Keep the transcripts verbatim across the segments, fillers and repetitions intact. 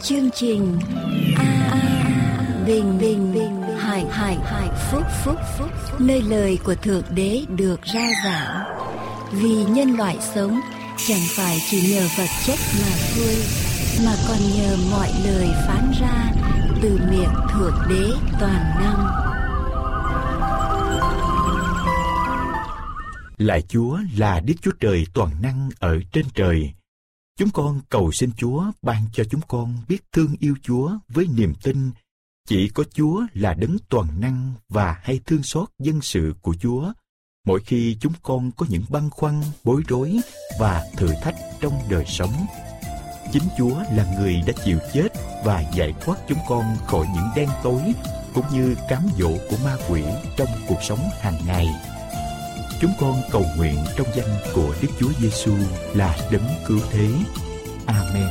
Chương trình A, A Bình Bình Bình Hải Hải Hải Phúc Phúc Phúc nơi lời của Thượng Đế được rao giảng. Vì nhân loại sống chẳng phải chỉ nhờ vật chất mà thôi, mà còn nhờ mọi lời phán ra từ miệng Thượng Đế toàn năng. Lạy Chúa là Đức Chúa Trời toàn năng ở trên trời. Chúng con cầu xin Chúa ban cho chúng con biết thương yêu Chúa với niềm tin chỉ có Chúa là đấng toàn năng và hay thương xót dân sự của Chúa mỗi khi chúng con có những băn khoăn, bối rối và thử thách trong đời sống. Chính Chúa là người đã chịu chết và giải thoát chúng con khỏi những đen tối cũng như cám dỗ của ma quỷ trong cuộc sống hàng ngày. Chúng con cầu nguyện trong danh của Đức Chúa Giêsu là đấng cứu thế. Amen.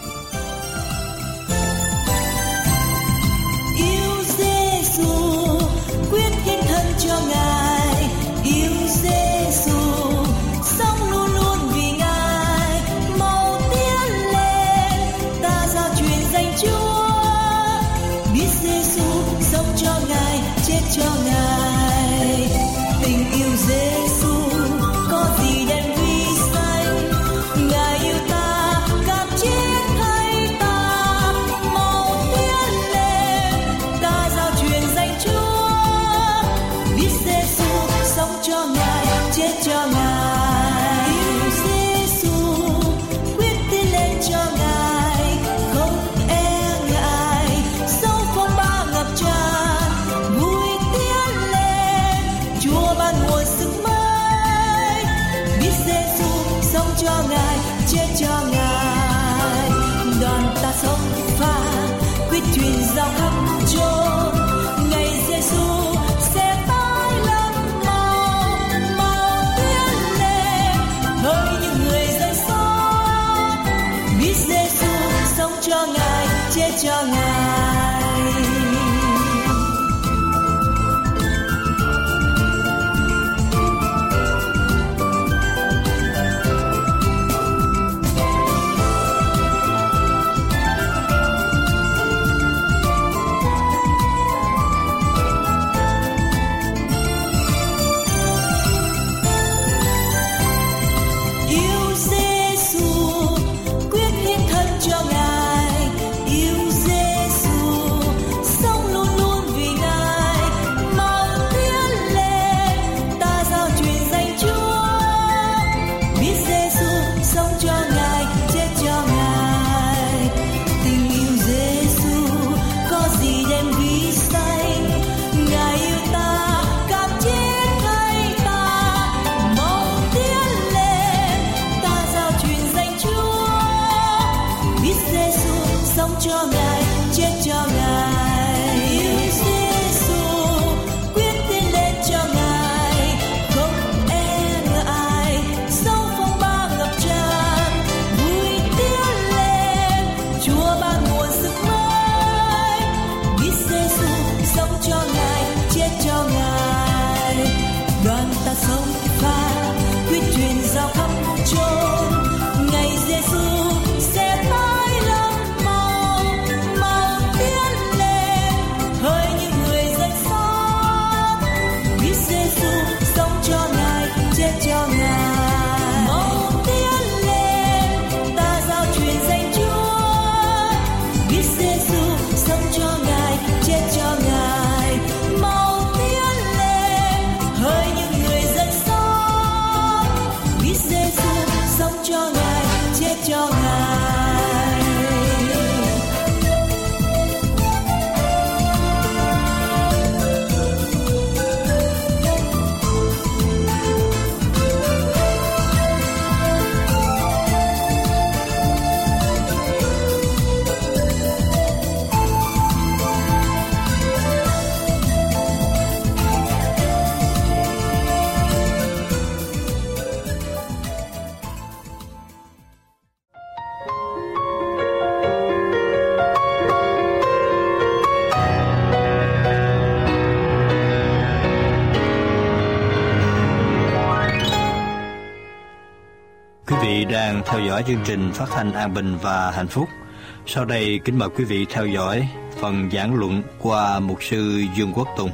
Yêu Giêsu, quyết hiến thân cho Ngài. Yêu Giêsu, sống luôn luôn vì Ngài. Mau tiến lên, ta giao truyền danh Chúa. Biết Giêsu sống cho Ngài, chết cho Ngài. Tình yêu Giêsu có gì đen vi xanh, Ngài yêu ta cam chết thay ta. Mau tiến lên, ta giao truyền danh Chúa. Biết Giêsu sống cho Ngài, chết cho Ngài. Yêu Giêsu, quyết tiến lên cho Ngài, không e ngại. Dẫu phong ba ngập tràn, vui tiến lên, Chúa ban nguồn sức mới. Biết Giêsu sống cho Ngài, chết cho Ngài. Đoàn ta sống pha, quyết truyền giao khắp chốn. Ngày Giêsu sẽ tới lâm màu, mau tiến lên, hỡi những người dân sót. Biết Giêsu sống cho Ngài, chết cho Ngài. Yêu Giêsu, quyết hiến thân cho Ngài. Yêu Giêsu, sống luôn luôn vì Ngài. Mau tiến lên, ta giao truyền danh Chúa. Biết Giêsu sống cho Ngài, chết cho Ngài. Tình yêu Giêsu có gì đen vi xanh, Ngài yêu ta cam chết thay ta. Mau tiến lên, ta giao truyền danh Chúa. Biết Giêsu sống cho Ngài, chết cho Ngài. Yêu Giêsu, quyết tiến lên cho Ngài, không e ngại. Dẫu phong ba ngập tràn, vui tiến lên, Chúa ban nguồn sức mới. Biết Giêsu sống cho Ngài, chết cho Ngài. Đoàn ta sống pha, quyết truyền giao khắp chốn. Ngày Giêsu sẽ tới lâm màu, mau tiến lên, hỡi những người dân sót. Biết Giêsu sống cho Ngài, chết cho Ngài. Mau tiến lên, ta giao truyền danh Chúa. Biết Giêsu sống cho Ngài, chết cho Ngài. Mau tiến lên, hỡi những người dân sót. Biết Giêsu sống cho Ngài, chết cho Ngài. Quý vị đang theo dõi chương trình phát thanh An Bình và Hạnh Phúc. Sau đây kính mời quý vị theo dõi phần giảng luận qua mục sư Dương Quốc Tùng.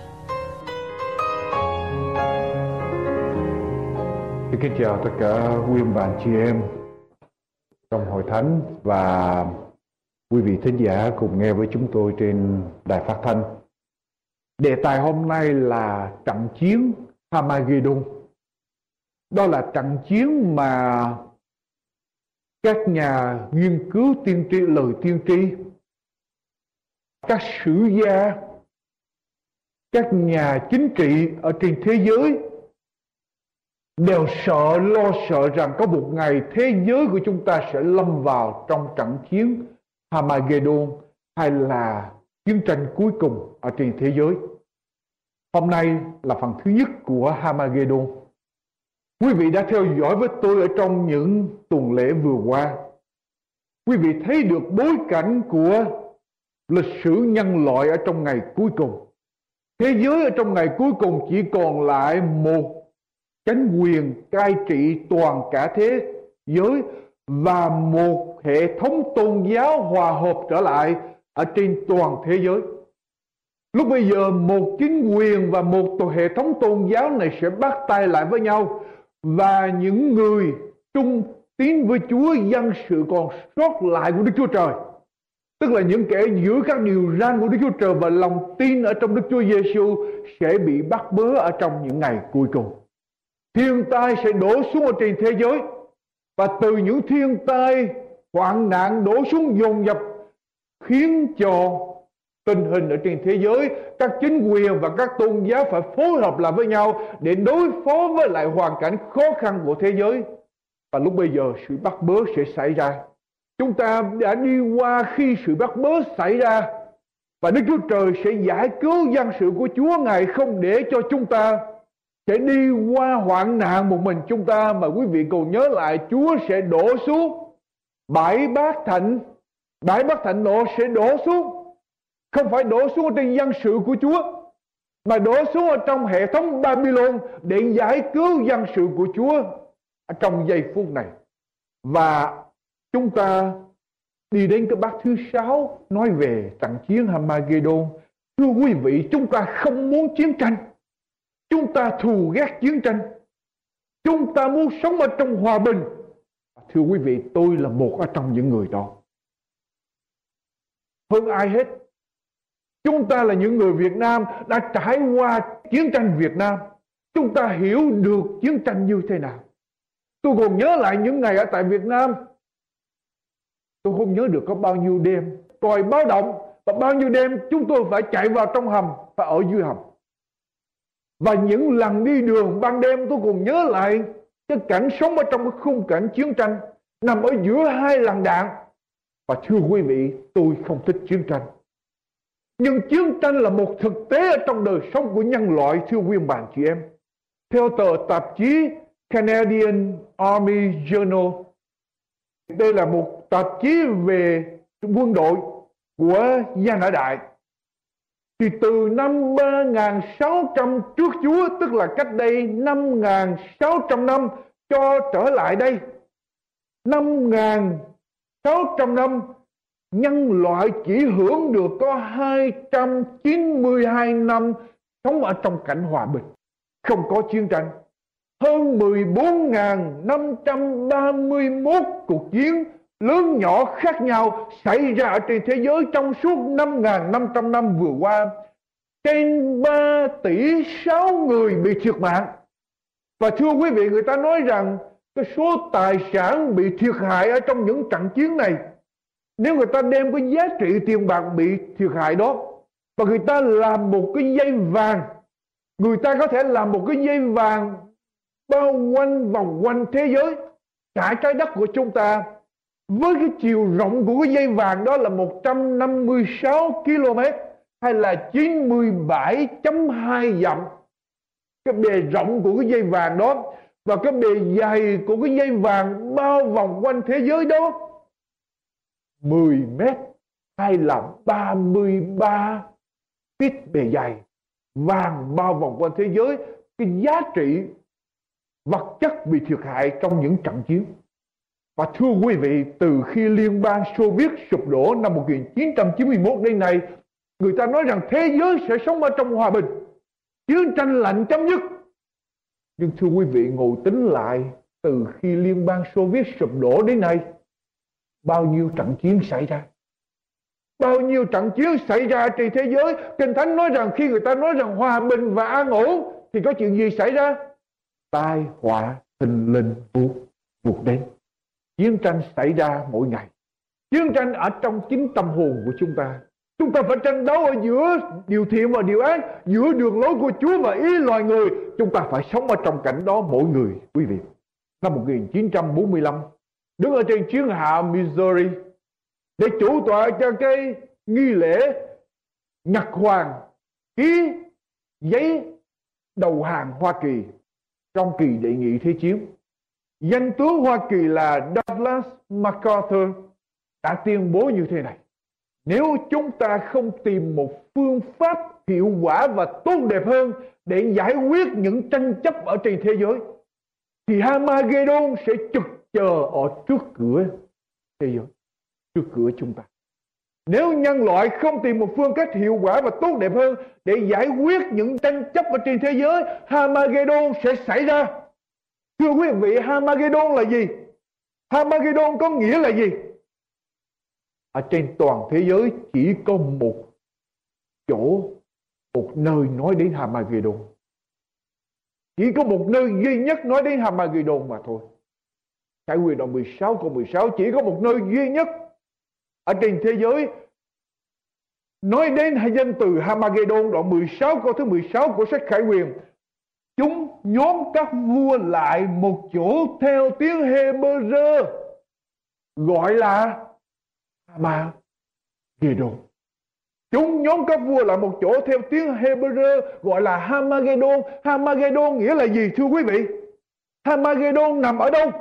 Kính chào tất cả quý ông bà chị em trong hội thánh và quý vị thính giả cùng nghe với chúng tôi trên đài phát thanh. Đề tài hôm nay là trận chiến Hamagedon. Đó là trận chiến mà các nhà nghiên cứu tiên tri, lời tiên tri, các sử gia, các nhà chính trị ở trên thế giới đều sợ, lo sợ rằng có một ngày thế giới của chúng ta sẽ lâm vào trong trận chiến Hamagedon, hay là chiến tranh cuối cùng ở trên thế giới. Hôm nay là phần thứ nhất của Hamagedon. Quý vị đã theo dõi với tôi ở trong những tuần lễ vừa qua. Quý vị thấy được bối cảnh của lịch sử nhân loại ở trong ngày cuối cùng. Thế giới ở trong ngày cuối cùng chỉ còn lại một chánh quyền cai trị toàn cả thế giới và một hệ thống tôn giáo hòa hợp trở lại ở trên toàn thế giới. Lúc bây giờ một chính quyền và một hệ thống tôn giáo này sẽ bắt tay lại với nhau, và những người trung tín với Chúa, dân sự còn sót lại của Đức Chúa Trời, tức là những kẻ giữ các điều răn của Đức Chúa Trời và lòng tin ở trong Đức Chúa Giêsu, sẽ bị bắt bớ ở trong những ngày cuối cùng. Thiên tai sẽ đổ xuống ở trên thế giới, và từ những thiên tai hoạn nạn đổ xuống dồn dập khiến cho tình hình ở trên thế giới, các chính quyền và các tôn giáo phải phối hợp lại với nhau để đối phó với lại hoàn cảnh khó khăn của thế giới. Và lúc bây giờ sự bắt bớ sẽ xảy ra. Chúng ta đã đi qua khi sự bắt bớ xảy ra, và Đức Chúa Trời sẽ giải cứu dân sự của Chúa. Ngài không để cho chúng ta sẽ đi qua hoạn nạn một mình chúng ta, mà quý vị còn nhớ lại Chúa sẽ đổ xuống bãi bát thạnh. Bãi bát thạnh nộ sẽ đổ xuống, không phải đổ xuống ở trên dân sự của Chúa, mà đổ xuống ở trong hệ thống Babylon để giải cứu dân sự của Chúa ở trong giây phút này. Và chúng ta đi đến cái bát thứ sáu nói về trận chiến Hamagedon. Thưa quý vị, chúng ta không muốn chiến tranh, chúng ta thù ghét chiến tranh, chúng ta muốn sống ở trong hòa bình. Thưa quý vị, tôi là một ở trong những người đó. Hơn ai hết, chúng ta là những người Việt Nam đã trải qua chiến tranh Việt Nam. Chúng ta hiểu được chiến tranh như thế nào. Tôi còn nhớ lại những ngày ở tại Việt Nam. Tôi không nhớ được có bao nhiêu đêm còi báo động, và bao nhiêu đêm chúng tôi phải chạy vào trong hầm, phải ở dưới hầm. Và những lần đi đường ban đêm, tôi còn nhớ lại cái cảnh sống ở trong cái khung cảnh chiến tranh, nằm ở giữa hai làn đạn. Và thưa quý vị, tôi không thích chiến tranh. Nhưng chiến tranh là một thực tế ở trong đời sống của nhân loại, thưa quý bạn chị em. Theo tờ tạp chí Canadian Army Journal, đây là một tạp chí về quân đội của Gia Nã Đại, thì từ năm ba nghìn sáu trăm trước Chúa, tức là cách đây năm nghìn sáu trăm năm cho trở lại đây, năm nghìn sáu trăm năm, nhân loại chỉ hưởng được có hai trăm chín mươi hai năm sống ở trong cảnh hòa bình, không có chiến tranh. Hơn mười bốn nghìn năm trăm ba mươi mốt cuộc chiến lớn nhỏ khác nhau xảy ra ở trên thế giới trong suốt năm nghìn năm trăm năm vừa qua. Trên ba tỷ sáu người bị thiệt mạng. Và thưa quý vị, người ta nói rằng cái số tài sản bị thiệt hại ở trong những trận chiến này, nếu người ta đem cái giá trị tiền bạc bị thiệt hại đó, và người ta làm một cái dây vàng, người ta có thể làm một cái dây vàng bao quanh vòng quanh thế giới, cả trái đất của chúng ta, với cái chiều rộng của cái dây vàng đó là một trăm năm mươi sáu ki lô mét, hay là chín mươi bảy phẩy hai dặm. Cái bề rộng của cái dây vàng đó và cái bề dày của cái dây vàng bao vòng quanh thế giới đó mười mét, hay là ba mươi ba feet bề dày, vàng bao vòng quanh thế giới. Cái giá trị vật chất bị thiệt hại trong những trận chiến. Và thưa quý vị, từ khi Liên bang Xô Viết sụp đổ năm một nghìn chín trăm chín mươi mốt đến nay, người ta nói rằng thế giới sẽ sống ở trong hòa bình, chiến tranh lạnh chấm dứt. Nhưng thưa quý vị, ngồi tính lại, từ khi Liên bang Xô Viết sụp đổ đến nay, bao nhiêu trận chiến xảy ra? Bao nhiêu trận chiến xảy ra trên thế giới? Kinh Thánh nói rằng khi người ta nói rằng hòa bình và an ổn thì có chuyện gì xảy ra? Tai họa thình lình vụt vụt đến. Chiến tranh xảy ra mỗi ngày. Chiến tranh ở trong chính tâm hồn của chúng ta. Chúng ta phải tranh đấu ở giữa điều thiện và điều ác, giữa đường lối của Chúa và ý loài người. Chúng ta phải sống ở trong cảnh đó mỗi người, quý vị. Năm một nghìn chín trăm bốn mươi lăm, đứng ở trên chiến hạm Missouri để chủ tọa cho cái nghi lễ nhật hoàng ký giấy đầu hàng Hoa Kỳ trong kỳ đệ nhị thế chiến. Danh tướng Hoa Kỳ là Douglas MacArthur đã tuyên bố như thế này: nếu chúng ta không tìm một phương pháp hiệu quả và tốt đẹp hơn để giải quyết những tranh chấp ở trên thế giới, thì Hamagedon sẽ trực chờ ở trước cửa thế giới, trước cửa chúng ta. Nếu nhân loại không tìm một phương cách hiệu quả và tốt đẹp hơn để giải quyết những tranh chấp ở trên thế giới, Hamagedon sẽ xảy ra. Thưa quý vị, Hamagedon là gì? Hamagedon có nghĩa là gì? Ở trên toàn thế giới chỉ có một chỗ, một nơi nói đến Hamagedon. Chỉ có một nơi duy nhất nói đến Hamagedon mà thôi. Khải Huyền đoạn mười sáu câu mười sáu, chỉ có một nơi duy nhất ở trên thế giới nói đến danh từ Hamagedon. Đoạn mười sáu câu thứ mười sáu của sách Khải Huyền: chúng nhóm các vua lại một chỗ theo tiếng Hebrew gọi là Hamagedon. Chúng nhóm các vua lại một chỗ theo tiếng Hebrew gọi là Hamagedon. Hamagedon nghĩa là gì thưa quý vị? Hamagedon nằm ở đâu?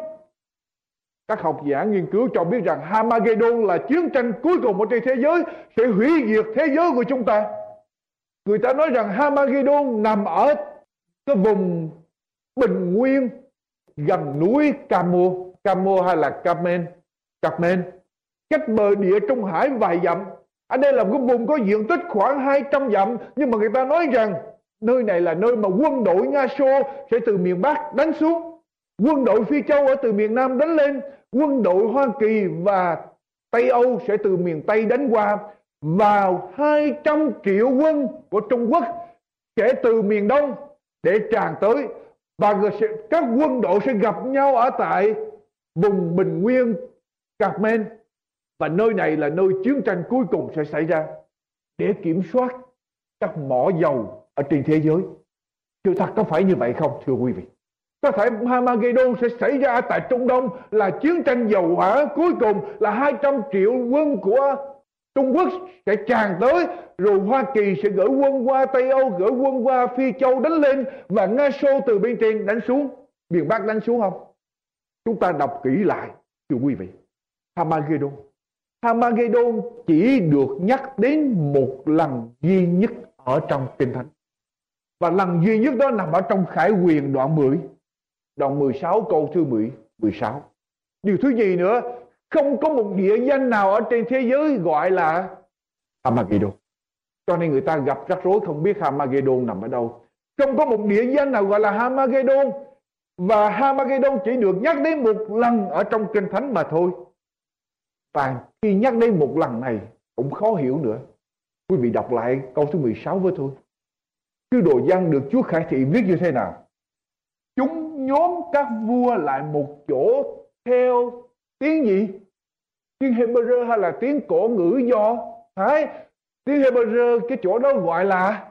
Các học giả nghiên cứu cho biết rằng Hamagedon là chiến tranh cuối cùng ở trên thế giới, sẽ hủy diệt thế giới của chúng ta. Người ta nói rằng Hamagedon nằm ở cái vùng bình nguyên gần núi Camo, Camo hay là Carmen, Carmen, cách bờ địa Trung Hải vài dặm. Ở đây là một cái vùng có diện tích khoảng hai trăm dặm, nhưng mà người ta nói rằng nơi này là nơi mà quân đội Nga Xô sẽ từ miền Bắc đánh xuống, quân đội Phi Châu ở từ miền Nam đánh lên, quân đội Hoa Kỳ và Tây Âu sẽ từ miền Tây đánh qua, và hai trăm triệu quân của Trung Quốc sẽ từ miền Đông để tràn tới, và các quân đội sẽ gặp nhau ở tại vùng bình nguyên Carmen. Và nơi này là nơi chiến tranh cuối cùng sẽ xảy ra để kiểm soát các mỏ dầu ở trên thế giới. Sự thật có phải như vậy không thưa quý vị? Có thể Hamagedon sẽ xảy ra tại Trung Đông, là chiến tranh dầu hỏa cuối cùng, là hai trăm triệu quân của Trung Quốc sẽ tràn tới, rồi Hoa Kỳ sẽ gửi quân qua Tây Âu, gửi quân qua Phi Châu đánh lên, và Nga Xô từ bên trên đánh xuống, miền Bắc đánh xuống không? Chúng ta đọc kỹ lại thưa quý vị. Hamagedon Hamagedon chỉ được nhắc đến một lần duy nhất ở trong Kinh Thánh. Và lần duy nhất đó nằm ở trong Khải Huyền đoạn mười, đoạn mười sáu câu thứ mười sáu. Điều thứ gì nữa? Không có một địa danh nào ở trên thế giới gọi là Hamagedon. Cho nên người ta gặp rắc rối không biết Hamagedon nằm ở đâu. Không có một địa danh nào gọi là Hamagedon. Và Hamagedon chỉ được nhắc đến một lần ở trong Kinh Thánh mà thôi. Và khi nhắc đến một lần này cũng khó hiểu nữa. Quý vị đọc lại câu thứ mười sáu với tôi. Sứ đồ Giăng được Chúa Khải Thị viết như thế nào? Chúng nhóm các vua lại một chỗ theo tiếng gì? Tiếng Hebrew hay là tiếng cổ ngữ do? Đấy, tiếng Hebrew cái chỗ đó gọi là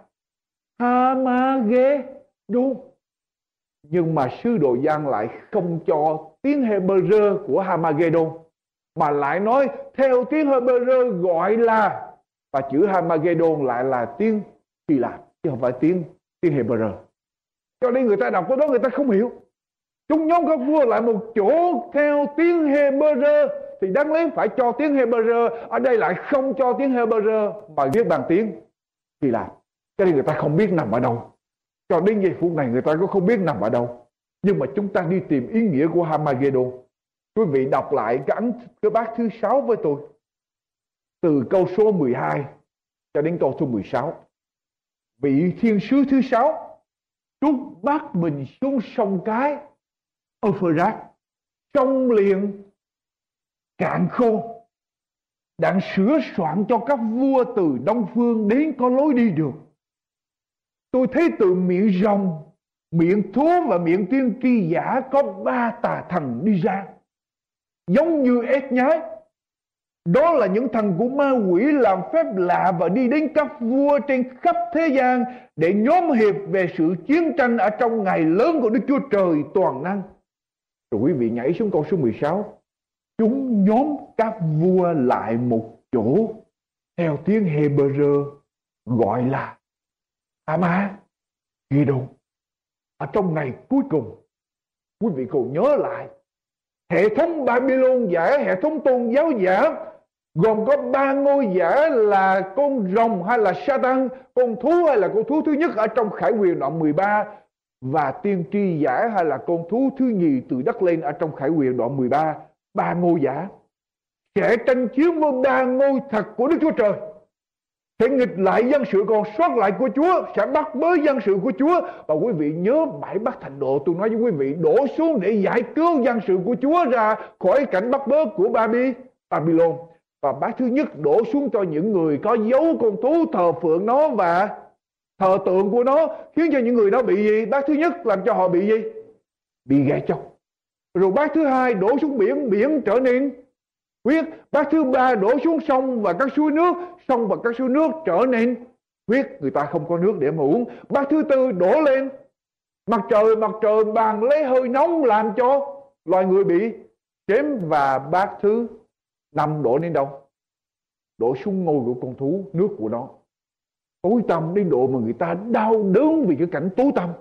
Hamagedon. Nhưng mà sứ đồ Giăng lại không cho tiếng Hebrew của Hamagedon, mà lại nói theo tiếng Hebrew gọi là, và chữ Hamagedon lại là tiếng Hy Lạp chứ không phải tiếng tiếng Hebrew. Cho nên người ta đọc cái đó người ta không hiểu. Chúng nhóm các vua lại một chỗ theo tiếng Hebrew thì đáng lý phải cho tiếng Hebrew, ở đây lại không cho tiếng Hebrew mà viết bằng tiếng Hy Lạp. Cho nên người ta không biết nằm ở đâu. Cho đến giây phút này người ta cũng không biết nằm ở đâu. Nhưng mà chúng ta đi tìm ý nghĩa của Hamagedon. Quý vị đọc lại cái ấn cái bát thứ sáu với tôi. Từ câu số mười hai cho đến câu số mười sáu. Vị thiên sứ thứ sáu trút bát mình xuống sông cái Euphrates, sông liền cạn khô, đặng sửa soạn cho các vua từ đông phương đến có lối đi được. Tôi thấy từ miệng rồng, miệng thú và miệng tiên tri giả có ba tà thần đi ra, giống như ếch nhái. Đó là những thần của ma quỷ làm phép lạ và đi đến các vua trên khắp thế gian để nhóm hiệp về sự chiến tranh ở trong ngày lớn của Đức Chúa Trời toàn năng. Rồi quý vị nhảy xuống câu số mười sáu. Chúng nhóm các vua lại một chỗ, theo tiếng Hebrew gọi là Armageddon. Ở trong ngày cuối cùng, quý vị còn nhớ lại hệ thống Babylon giả, hệ thống tôn giáo giả, gồm có ba ngôi giả là con rồng hay là Satan, con thú hay là con thú thứ nhất ở trong Khải Huyền đoạn mười ba, và tiên tri giả hay là con thú thứ nhì từ đất lên ở trong Khải Huyền đoạn mười ba. Ba ngôi giả sẽ tranh chiến với ba ngôi thật của Đức Chúa Trời, sẽ nghịch lại dân sự còn sót lại của Chúa, sẽ bắt bớ dân sự của Chúa. Và quý vị nhớ bãi bắt thành độ tôi nói với quý vị, đổ xuống để giải cứu dân sự của Chúa ra khỏi cảnh bắt bớ của Babylon. Và bát thứ nhất đổ xuống cho những người có dấu con thú, thờ phượng nó và thờ tượng của nó, khiến cho những người đó bị gì? Bát thứ nhất làm cho họ bị gì? Bị ghẻ chọc. Rồi bát thứ hai đổ xuống biển, biển trở nên huyết. Bát thứ ba đổ xuống sông và các suối nước, sông và các suối nước trở nên huyết, người ta không có nước để mà uống. Bát thứ tư đổ lên mặt trời, mặt trời bàn lấy hơi nóng làm cho loài người bị chém. Và bát thứ năm đổ đến đâu? Đổ xuống ngôi của con thú, nước của nó tối tăm đến độ mà người ta đau đớn vì cái cảnh tối tăm.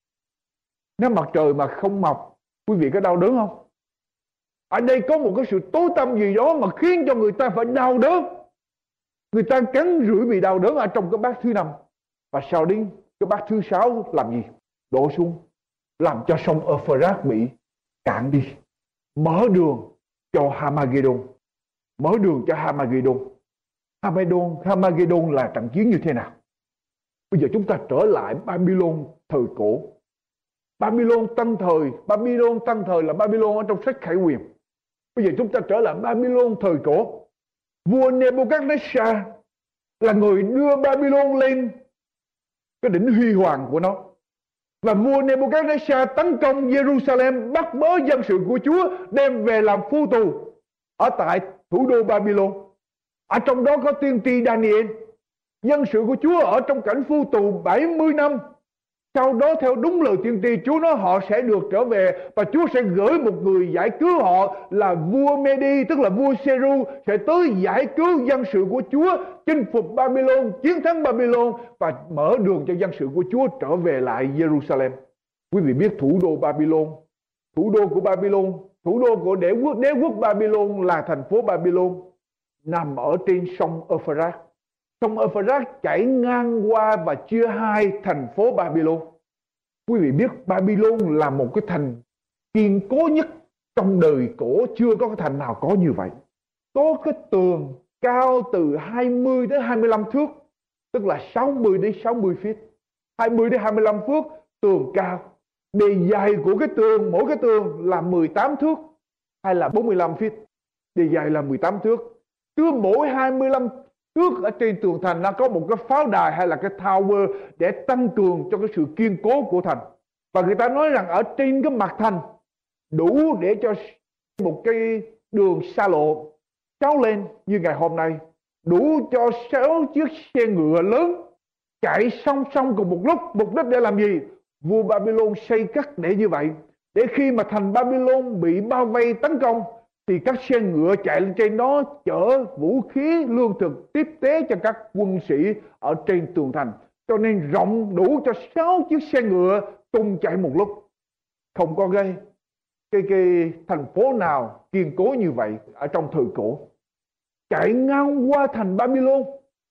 Nếu mặt trời mà không mọc, quý vị có đau đớn không? Ở đây có một cái sự tối tăm gì đó mà khiến cho người ta phải đau đớn. Người ta cắn rưỡi vì đau đớn ở trong cái bát thứ năm. Và sau đến cái bát thứ sáu làm gì? Đổ xuống, làm cho sông Euphrates bị cạn đi, mở đường cho Armageddon. Mở đường cho Armageddon. Armageddon, Armageddon là trận chiến như thế nào? Bây giờ chúng ta trở lại Babylon thời cổ. Babylon tân thời, Babylon tân thời là Babylon ở trong sách Khải Huyền. Bây giờ chúng ta trở lại Babylon thời cổ. Vua Nebuchadnezzar là người đưa Babylon lên cái đỉnh huy hoàng của nó. Và vua Nebuchadnezzar tấn công Jerusalem, bắt bớ dân sự của Chúa, đem về làm phu tù ở tại thủ đô Babylon. Ở trong đó có tiên tri Daniel. Dân sự của Chúa ở trong cảnh phu tù bảy mươi năm. Sau đó theo đúng lời tiên tri Chúa nói họ sẽ được trở về, và Chúa sẽ gửi một người giải cứu họ là vua Medi, tức là vua Seru, sẽ tới giải cứu dân sự của Chúa, chinh phục Babylon, chiến thắng Babylon và mở đường cho dân sự của Chúa trở về lại Jerusalem. Quý vị biết thủ đô Babylon, thủ đô của Babylon, thủ đô của đế quốc đế quốc Babylon là thành phố Babylon, nằm ở trên sông Euphrates. Sông Euphrates chảy ngang qua và chia hai thành phố Babylon. Quý vị biết Babylon là một cái thành kiên cố nhất trong đời cổ, chưa có cái thành nào có như vậy. Có cái tường cao từ hai mươi đến hai mươi lăm thước, tức là sáu mươi đến sáu mươi feet. hai mươi đến hai mươi lăm thước tường cao. Bề dài của cái tường, mỗi cái tường là mười tám thước hay là bốn mươi lăm feet. Bề dài là mười tám thước. Cứ mỗi hai mươi lăm thước ở trên tường thành nó có một cái pháo đài hay là cái tower để tăng cường cho cái sự kiên cố của thành. Và người ta nói rằng ở trên cái mặt thành đủ để cho một cái đường xa lộ kéo lên như ngày hôm nay, đủ cho sáu chiếc xe ngựa lớn chạy song song cùng một lúc. Mục đích để làm gì? Vua Babylon xây cất để như vậy, để khi mà thành Babylon bị bao vây tấn công thì các xe ngựa chạy lên trên đó chở vũ khí, lương thực tiếp tế cho các quân sĩ ở trên tường thành. Cho nên rộng đủ cho sáu chiếc xe ngựa cùng chạy một lúc. Không có gây cái, cái thành phố nào kiên cố như vậy ở trong thời cổ. Chạy ngang qua thành Babylon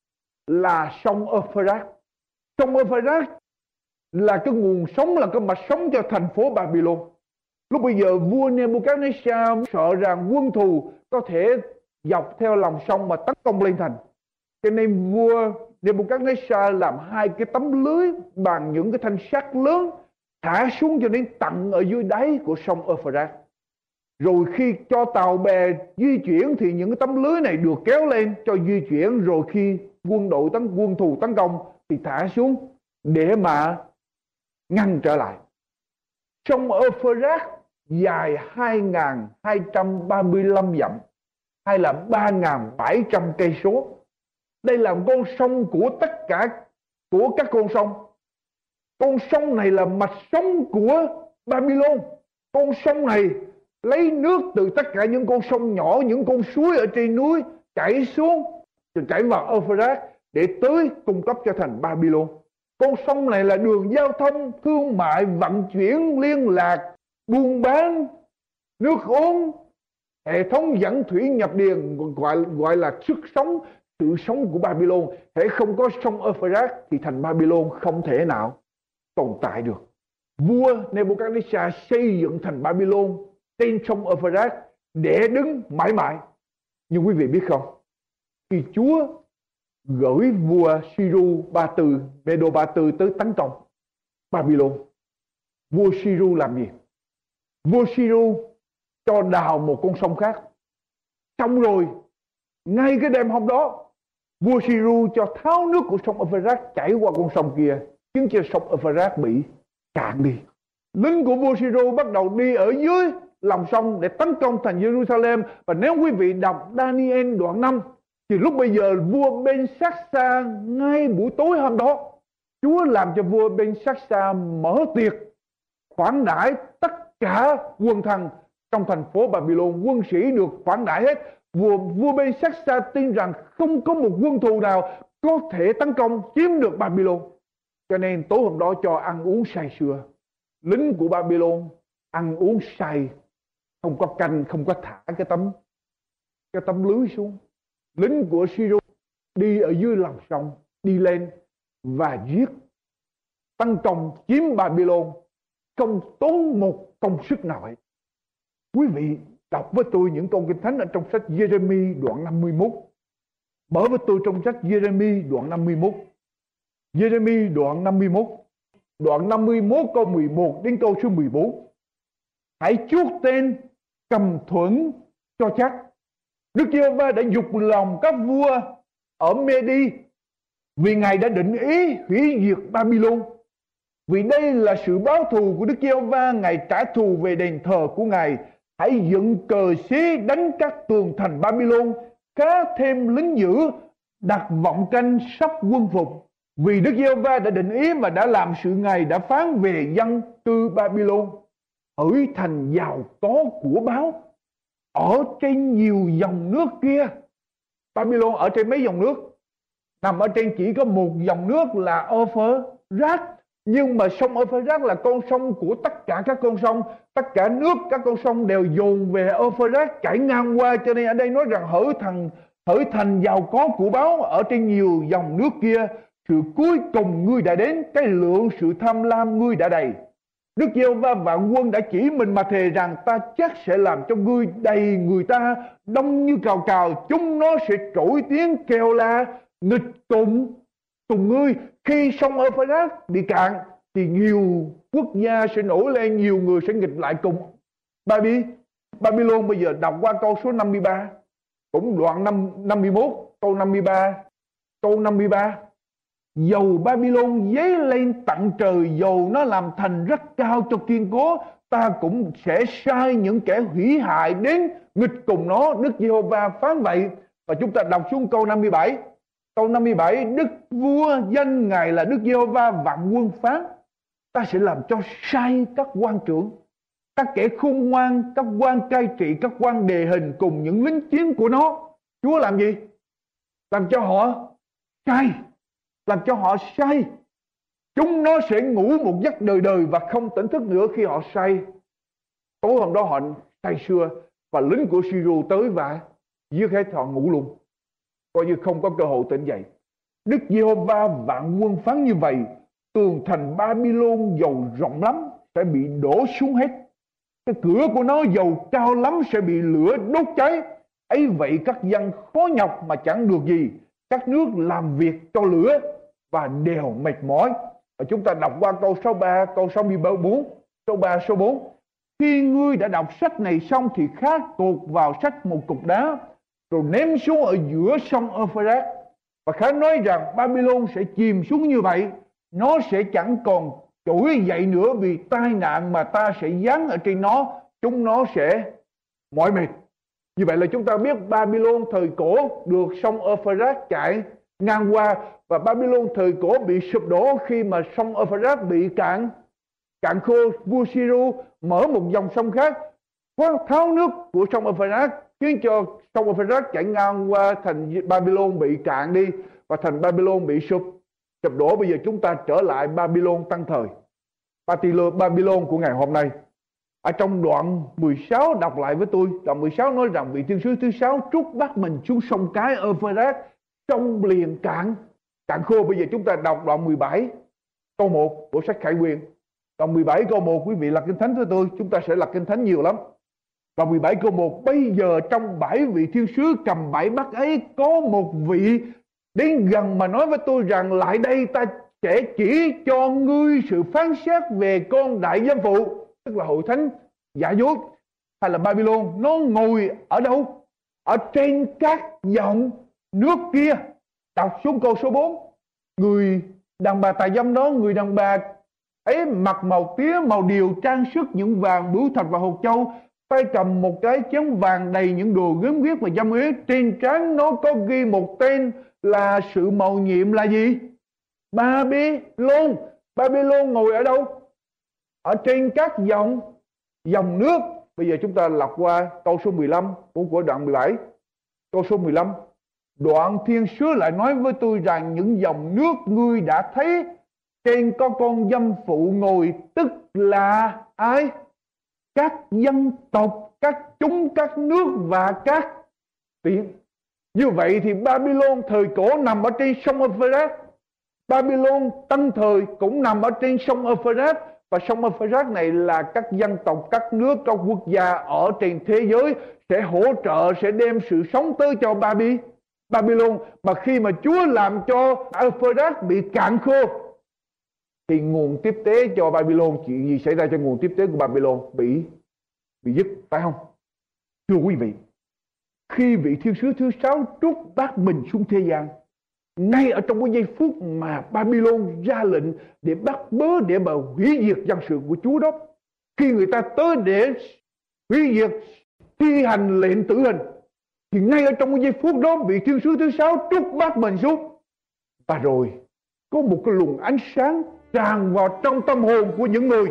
là sông Euphrates. Sông Euphrates là cái nguồn sống, là cái mạch sống cho thành phố Babylon. Lúc bây giờ vua Nebuchadnezzar sợ rằng quân thù có thể dọc theo lòng sông mà tấn công lên thành. Cho nên vua Nebuchadnezzar làm hai cái tấm lưới bằng những cái thanh sắt lớn thả xuống cho đến tận ở dưới đáy của sông Euphrates. Rồi khi cho tàu bè di chuyển thì những cái tấm lưới này được kéo lên cho di chuyển, rồi khi quân đội tấn quân thù tấn công thì thả xuống để mà ngăn trở lại. Sông Euphrates dài hai nghìn hai trăm ba mươi lăm dặm hay là ba nghìn bảy trăm cây số. Đây là con sông của tất cả của các con sông. Con sông này là mạch sống của Babylon. Con sông này lấy nước từ tất cả những con sông nhỏ, những con suối ở trên núi chảy xuống, rồi chảy vào Euphrates để tới cung cấp cho thành Babylon. Con sông này là đường giao thông, thương mại, vận chuyển, liên lạc, buôn bán, nước uống, hệ thống dẫn thủy nhập điền, gọi, gọi là sức sống, sự sống của Babylon. Hễ không có sông Euphrates thì thành Babylon không thể nào tồn tại được. Vua Nebuchadnezzar xây dựng thành Babylon trên sông Euphrates để đứng mãi mãi. Nhưng quý vị biết không, khi Chúa gửi vua Siru Ba Tư, Medo Ba Tư tới tấn công Babylon, vua Siru làm gì? Vua Siru cho đào một con sông khác. Xong rồi, ngay cái đêm hôm đó, vua Siru cho tháo nước của sông Euphrates chảy qua con sông kia, khiến cho sông Euphrates bị cạn đi. Lính của vua Siru bắt đầu đi ở dưới lòng sông để tấn công thành Jerusalem. Và nếu quý vị đọc Daniel đoạn năm, thì lúc bây giờ vua Ben-Saxa ngay buổi tối hôm đó, Chúa làm cho vua Ben-Saxa mở tiệc khoản đãi tất cả quân thần trong thành phố Babylon. Quân sĩ được khoản đãi hết. Vua, vua Ben-Saxa tin rằng không có một quân thù nào có thể tấn công chiếm được Babylon. Cho nên tối hôm đó cho ăn uống say sưa. Lính của Babylon ăn uống say, không có canh, không có thả cái tấm cái tấm lưới xuống. Lính của Siru đi ở dưới lòng sông, đi lên và giết, tấn công chiếm Babylon, không tốn một công sức nào hết. Quý vị đọc với tôi những câu kinh thánh ở trong sách Giê-rê-mi đoạn năm mươi mốt. Mở với tôi trong sách Giê-rê-mi đoạn năm mươi mốt. Giê-rê-mi đoạn năm mươi mốt, đoạn năm mươi mốt câu mười một đến câu số mười bốn. Hãy chuốt tên cầm thuẫn cho chắc. Đức Giê-hô-va đã dục lòng các vua ở Mê-đi, vì Ngài đã định ý hủy diệt Babylon. Vì đây là sự báo thù của Đức Giê-hô-va, Ngài trả thù về đền thờ của Ngài. Hãy dựng cờ xí đánh các tường thành Babylon, khá thêm lính giữ, đặt vọng canh sắp quân phục. Vì Đức Giê-hô-va đã định ý và đã làm sự Ngài đã phán về dân cư Babylon. Hỡi thành giàu có của báu, ở trên nhiều dòng nước kia. Babylon ở trên mấy dòng nước? Nằm ở trên chỉ có một dòng nước là Euphrates. Nhưng mà sông Euphrates là con sông của tất cả các con sông. Tất cả nước các con sông đều dồn về Euphrates chảy ngang qua. Cho nên ở đây nói rằng hỡi thành, hỡi thành giàu có của báu, ở trên nhiều dòng nước kia. Sự cuối cùng ngươi đã đến, cái lượng sự tham lam ngươi đã đầy. Đức Giê-hô-va vạn quân đã chỉ mình mà thề rằng ta chắc sẽ làm cho ngươi đầy người ta, đông như cào cào, chúng nó sẽ trỗi tiếng kêu la nghịch cùng cùng ngươi. Khi sông Euphrates bị cạn thì nhiều quốc gia sẽ nổi lên, nhiều người sẽ nghịch lại cùng Baby. Babylon. Bây giờ đọc qua câu số năm mươi ba, cũng đoạn năm mươi mốt câu năm mươi ba. Câu năm mươi ba: dầu Babylon dấy lên tận trời, dầu nó làm thành rất cao cho kiên cố, ta cũng sẽ sai những kẻ hủy hại đến nghịch cùng nó. Đức Giê-hô-va phán vậy. Và chúng ta đọc xuống câu năm mươi bảy. Câu năm mươi bảy: Đức vua danh Ngài là Đức Giê-hô-va vạn quân phán, ta sẽ làm cho sai các quan trưởng, các kẻ khôn ngoan, các quan cai trị, các quan đề hình cùng những lính chiến của nó. Chúa làm gì? Làm cho họ sai. Làm cho họ say. Chúng nó sẽ ngủ một giấc đời đời và không tỉnh thức nữa khi họ say. Tối hôm đó họ say sưa và lính của Siru tới và giết hết họ, ngủ luôn, coi như không có cơ hội tỉnh dậy. Đức Giê-hô-va vạn quân phán như vậy: tường thành Babylon dầu rộng lắm sẽ bị đổ xuống hết, cái cửa của nó dầu cao lắm sẽ bị lửa đốt cháy. Ấy vậy các dân khó nhọc mà chẳng được gì, các nước làm việc cho lửa và đều mệt mỏi. Và chúng ta đọc qua câu số ba, câu sáu mươi bốn, số ba, số bốn. Khi ngươi đã đọc sách này xong thì khá cột vào sách một cục đá, rồi ném xuống ở giữa sông Euphrates. Và khá nói rằng Babylon sẽ chìm xuống như vậy, nó sẽ chẳng còn trỗi dậy nữa vì tai nạn mà ta sẽ giáng ở trên nó, chúng nó sẽ mỏi mệt. Như vậy là chúng ta biết Babylon thời cổ được sông Euphrates chảy ngang qua, và Babylon thời cổ bị sụp đổ khi mà sông Euphrates bị cạn cạn khô. Vua Syria mở một dòng sông khác, tháo nước của sông Euphrates, khiến cho sông Euphrates chảy ngang qua thành Babylon bị cạn đi, và thành Babylon bị sụp sụp đổ. Bây giờ chúng ta trở lại Babylon tăng thời, Babylon của ngày hôm nay. Ở trong đoạn mười sáu đọc lại với tôi, đoạn mười sáu nói rằng vị thiên sứ thứ sáu trút bắt mình xuống sông cái Euphrates, sông liền cạn cạn khô. Bây giờ chúng ta đọc đoạn mười bảy câu một của sách Khải Huyền. Đoạn mười bảy câu một, quý vị lật kinh thánh với tôi, chúng ta sẽ lật kinh thánh nhiều lắm. Đoạn mười bảy câu một, bây giờ trong bảy vị thiên sứ cầm bảy bát ấy có một vị đến gần mà nói với tôi rằng, lại đây, ta sẽ chỉ cho ngươi sự phán xét về con đại giám phụ, tức là hội thánh giả dối hay là Babylon. Nó ngồi ở đâu? Ở trên các dòng nước kia. Đọc xuống câu số bốn. Người đàn bà tà dâm đó, người đàn bà ấy mặc màu tía, màu điều, trang sức những vàng, bửu thạch và hột châu, tay cầm một cái chén vàng đầy những đồ gớm ghiếc và dâm uế. Trên trán nó có ghi một tên là sự mầu nhiệm là gì? Babylon. Babylon ngồi ở đâu? Ở trên các dòng dòng nước. Bây giờ chúng ta lật qua câu số mười lăm cũng của đoạn mười bảy. Câu số mười lăm. Đoạn thiên sứ lại nói với tôi rằng, những dòng nước ngươi đã thấy trên có con dâm phụ ngồi, tức là ai? Các dân tộc, các chúng, các nước và các tiếng. Như vậy thì Babylon thời cổ nằm ở trên sông Euphrates, Babylon tân thời cũng nằm ở trên sông Euphrates. Và sông Euphrates này là các dân tộc, các nước, các quốc gia ở trên thế giới sẽ hỗ trợ, sẽ đem sự sống tới cho Babylon. Mà khi mà Chúa làm cho Euphrates bị cạn khô, thì nguồn tiếp tế cho Babylon, chuyện gì xảy ra cho nguồn tiếp tế của Babylon? Bị bị dứt, phải không? Thưa quý vị, khi vị thiên sứ thứ sáu trút bát mình xuống thế gian, ngay ở trong cái giây phút mà Babylon ra lệnh để bắt bớ, để mà hủy diệt dân sự của Chúa đó, khi người ta tới để hủy diệt, thi hành lệnh tử hình, thì ngay ở trong cái giây phút đó vị thiên sứ thứ sáu trút bát mình xuống, và rồi có một cái luồng ánh sáng tràn vào trong tâm hồn của những người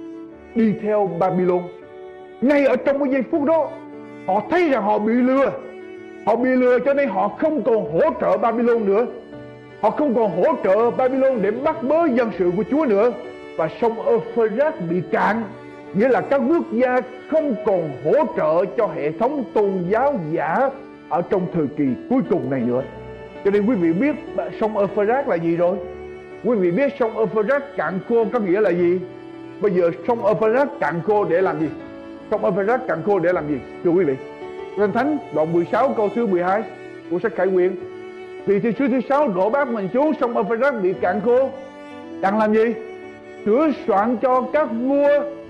đi theo Babylon. Ngay ở trong cái giây phút đó, họ thấy rằng họ bị lừa. Họ bị lừa cho nên họ không còn hỗ trợ Babylon nữa. Họ không còn hỗ trợ Babylon để bắt bớ dân sự của Chúa nữa. Và sông Euphrates bị cạn, nghĩa là các quốc gia không còn hỗ trợ cho hệ thống tôn giáo giả ở trong thời kỳ cuối cùng này nữa. Cho nên quý vị biết sông Euphrates là gì rồi? Quý vị biết sông Euphrates cạn khô có nghĩa là gì? Bây giờ sông Euphrates cạn khô để làm gì? Sông Euphrates cạn khô để làm gì? Thưa quý vị, Kinh Thánh đoạn mười sáu câu thứ mười hai của sách Khải Huyền. Vì thiên sứ thứ sáu đổ bát mình xuống, sông Euphrates bị cạn khô, đang làm gì? Sửa soạn cho các vua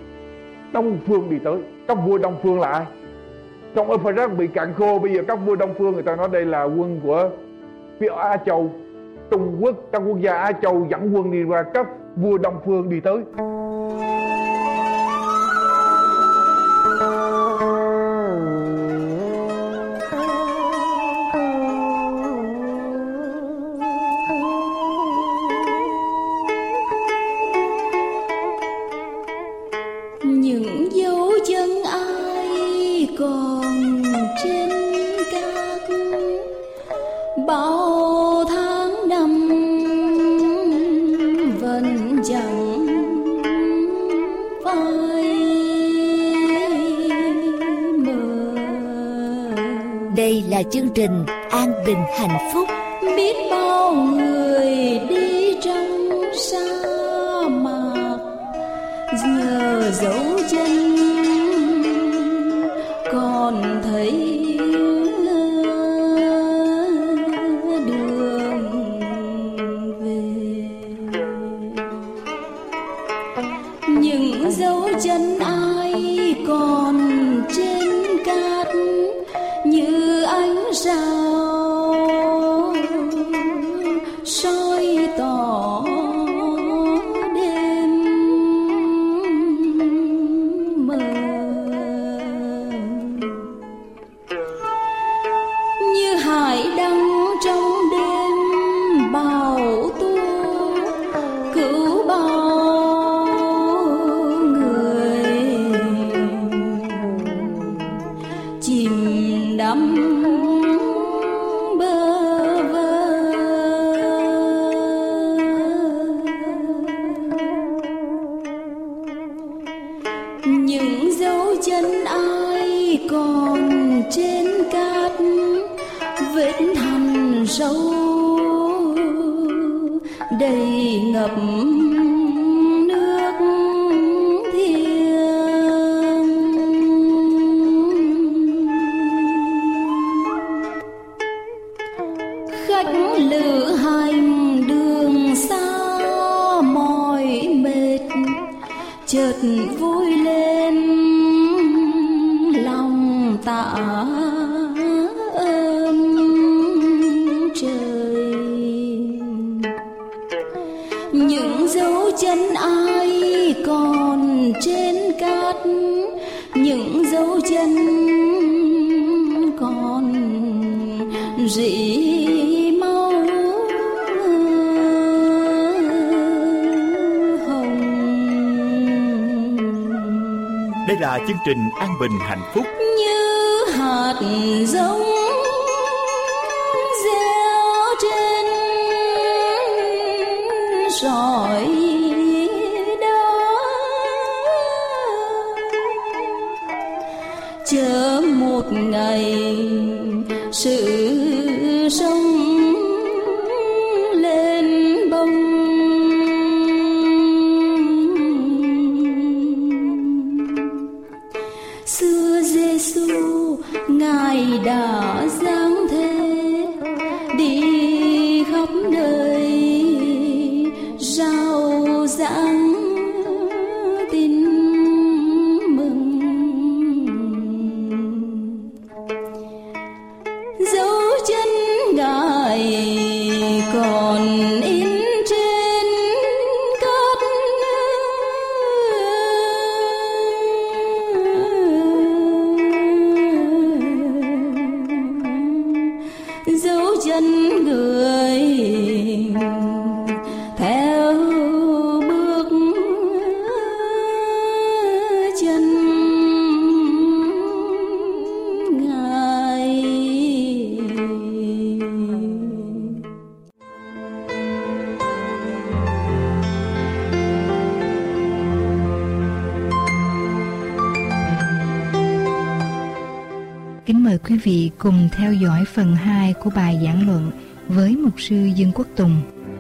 Đông Phương đi tới. Các vua Đông Phương là ai? Sông Euphrates bị cạn khô, bây giờ các vua Đông Phương, người ta nói đây là quân của phía Á Châu, Trung Quốc, các quốc gia Á Châu dẫn quân đi ra, các vua Đông Phương đi tới. Những dấu chân ai còn trên các bao tháng năm vẫn chẳng phai mờ. Đây là chương trình An Bình Hạnh Phúc. Biết bao người đi trong sa mạc, nhờ dấu chân dấu chân ai còn trên cát như ánh sao soi tỏ đêm mờ, như hải đăng trong đêm bão tố cứu bao người chìm đắm bơ vơ. Những dấu chân ai còn trên cát, vết hằn sâu đầy ngập nước thiêng. Khách lữ hành đường xa mỏi mệt, chợt vui lên lòng tạ ơn trời. Những dấu chân ai còn trên cát, những dấu chân còn rỉ máu hồng. Đây là chương trình An Bình Hạnh Phúc. Như hạt giống gieo trên sỏi đá, chờ một ngày sự sống lên bông. Xưa Giêsu Ngài đã giáng thế đi khắp nơi rao giảng tin mừng. Dấu chân Ngài còn in trên cát, dấu chân người theo bước chân Ngài. Kính mời quý vị cùng theo dõi phần hai của bài giảng luận với mục sư Dương Quốc Tùng.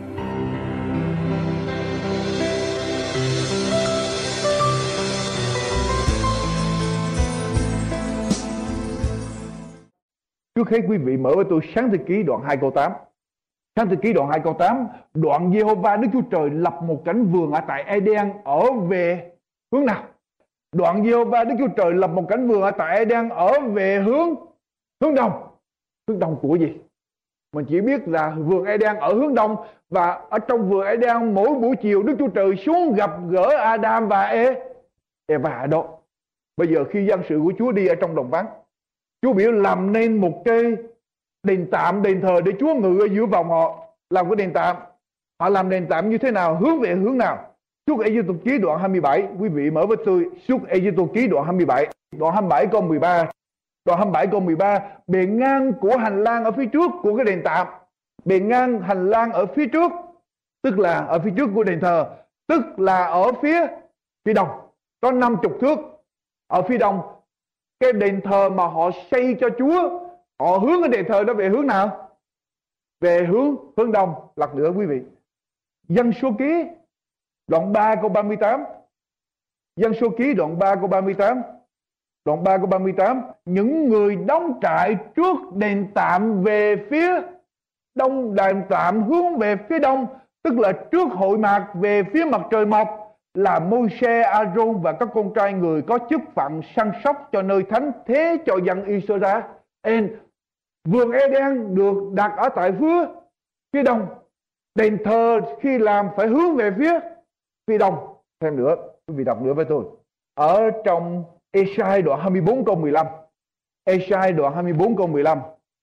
Trước hết quý vị mở với tôi Sáng Thế Ký đoạn hai câu tám. Sáng Thế Ký đoạn hai câu tám, đoạn Giê-hô-va Đức Chúa Trời lập một cánh vườn ở tại Ê-đen ở về hướng nào? Đoạn Giê-hô-va Đức Chúa Trời lập một cánh vườn ở tại Ê-đen ở về hướng hướng đông. Hướng đông của gì? Mình chỉ biết là vườn Ê-đen ở hướng đông, và ở trong vườn Ê-đen mỗi buổi chiều Đức Chúa Trời xuống gặp gỡ Adam và Ê Eva ở đó. Bây giờ khi dân sự của Chúa đi ở trong đồng vắng, Chúa biểu làm nên một cái đền tạm, đền thờ để Chúa ngự ở giữa vòng họ. Làm cái đền tạm, họ làm đền tạm như thế nào, hướng về hướng nào? Suốt Ê-giê-tô ký đoạn hai mươi bảy, quý vị mở với tôi Suốt Ê-giê-tô ký đoạn hai mươi bảy, đoạn hai mươi bảy câu mười ba. Đoạn hai mươi bảy câu mười ba, bề ngang của hành lang ở phía trước của cái đền tạm, bề ngang hành lang ở phía trước, tức là ở phía trước của đền thờ, tức là ở phía phía đông, có năm mươi thước. Ở phía đông, cái đền thờ mà họ xây cho Chúa, họ hướng cái đền thờ đó về hướng nào? Về hướng hướng đông. Lật nữa quý vị, Dân số ký đoạn ba câu ba mươi tám. Dân số ký đoạn ba câu ba mươi tám. Đoạn ba câu ba mươi tám, những người đóng trại trước đền tạm về phía đông, đền tạm hướng về phía đông, tức là trước hội mạc về phía mặt trời mọc, là Môi-se, A-rôn và các con trai người có chức phận săn sóc cho nơi thánh thế cho dân Israel. Vườn Eden được đặt ở tại phía phía đông. Đền thờ khi làm phải hướng về phía phía đông. Thêm nữa, quý vị đọc nữa với tôi. Ở trong Ê-sai đoạn hai mươi bốn câu mười lăm. Ê-sai đoạn hai mươi bốn câu mười lăm.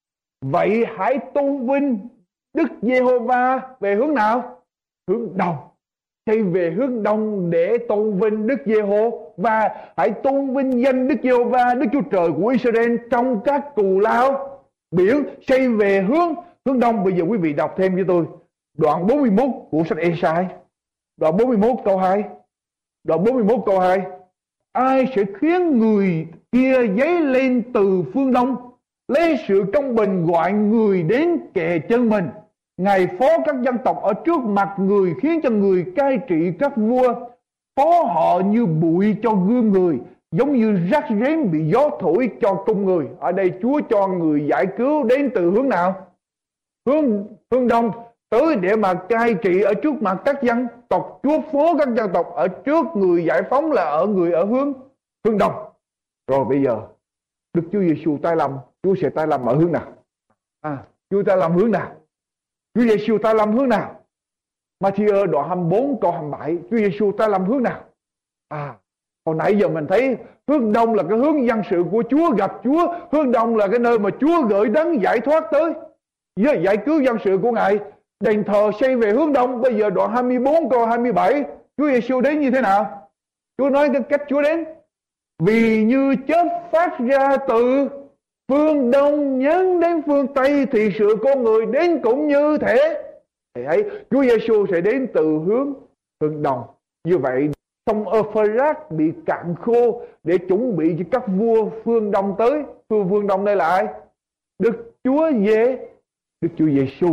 Vậy hãy tôn vinh Đức Giê-hô-va về hướng nào? Hướng đông. Xây về hướng đông để tôn vinh Đức Giê-hô-va. Hãy tôn vinh danh Đức Giê-hô-va, Đức Chúa Trời của Israel trong các cù lao biển. Xây về hướng hướng đông. Bây giờ quý vị đọc thêm với tôi đoạn bốn mươi mốt của sách Ê-sai. Đoạn bốn mươi mốt câu hai. Đoạn bốn mươi mốt câu hai. Ai sẽ khiến người kia dấy lên từ phương đông, lấy sự công bình gọi người đến kề chân mình. Ngài phó các dân tộc ở trước mặt người, khiến cho người cai trị các vua. Phó họ như bụi cho gươm người, giống như rác rến bị gió thổi cho cung người. Ở đây Chúa cho người giải cứu đến từ hướng nào? Hướng hướng đông, tới để mà cai trị ở trước mặt các dân tộc. Chúa phó các dân tộc ở trước người giải phóng là ở người ở hướng hướng đông. Rồi bây giờ Đức Chúa Giêsu tái lâm, Chúa sẽ tái lâm ở hướng nào? À, Chúa tái lâm hướng nào? Chúa Giêsu tái lâm hướng nào? Ma-thi-ơ đoạn hai mươi bốn câu hai mươi bảy. Chúa Giêsu tái lâm hướng nào? À, hồi nãy giờ mình thấy hướng đông là cái hướng dân sự của Chúa gặp Chúa. Hướng đông là cái nơi mà Chúa gửi đấng giải thoát tới, với giải cứu dân sự của Ngài. Đền thờ xây về hướng đông. Bây giờ đoạn hai mươi bốn câu hai mươi bảy, Chúa Giêsu đến như thế nào? Chúa nói cái cách Chúa đến: vì như chớp phát ra từ phương đông nhắm đến phương tây, thì sự con người đến cũng như thế. Thì ấy, Chúa Giêsu sẽ đến từ hướng hướng đông. Như vậy sông Euphrates bị cạn khô để chuẩn bị cho các vua phương đông tới. Vua phương đông đây là ai? Đức Chúa Giê Đức Chúa Giêsu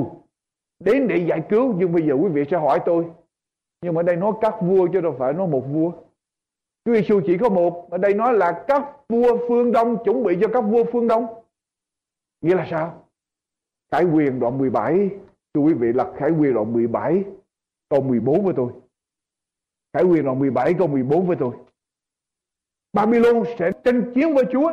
đến để giải cứu. Nhưng bây giờ quý vị sẽ hỏi tôi, nhưng mà ở đây nói các vua chứ đâu phải nói một vua. Chúa Giêsu chỉ có một. Ở đây nói là các vua phương đông, chuẩn bị cho các vua phương đông. Nghĩa là sao? Khải Huyền đoạn mười bảy. Thưa quý vị, là Khải Huyền đoạn mười bảy câu mười bốn với tôi. Khải Huyền đoạn mười bảy câu mười bốn với tôi. Babylon sẽ tranh chiến với Chúa.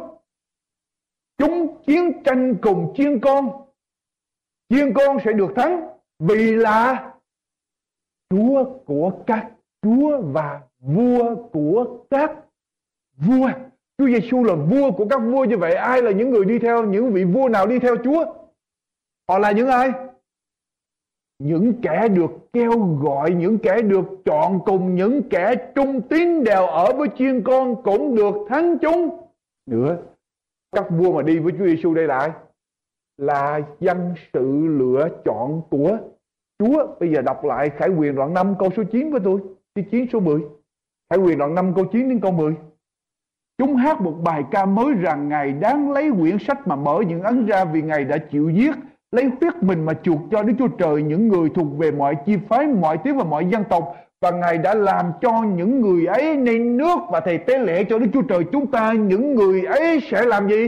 Chúng chiến tranh cùng chiên con. Chiên con sẽ được thắng, vì là Chúa của các chúa và vua của các vua. Chúa Giêsu là vua của các vua. Như vậy ai là những người đi theo, những vị vua nào đi theo Chúa? Họ là những ai? Những kẻ được kêu gọi, những kẻ được chọn cùng, những kẻ trung tín đều ở với chiên con cũng được thắng chúng nữa. Các vua mà đi với Chúa Giêsu đây là ai? Là dân sự lựa chọn của Chúa. Bây giờ đọc lại Khải Huyền đoạn năm câu số chín với tôi. Đi chín số mười. Khải Huyền đoạn năm câu chín đến câu mười. Chúng hát một bài ca mới rằng Ngài đáng lấy quyển sách mà mở những ấn ra, vì Ngài đã chịu giết, lấy huyết mình mà chuộc cho Đức Chúa Trời những người thuộc về mọi chi phái, mọi tiếng và mọi dân tộc. Và Ngài đã làm cho những người ấy nên nước và thầy tế lễ cho Đức Chúa Trời chúng ta. Những người ấy sẽ làm gì?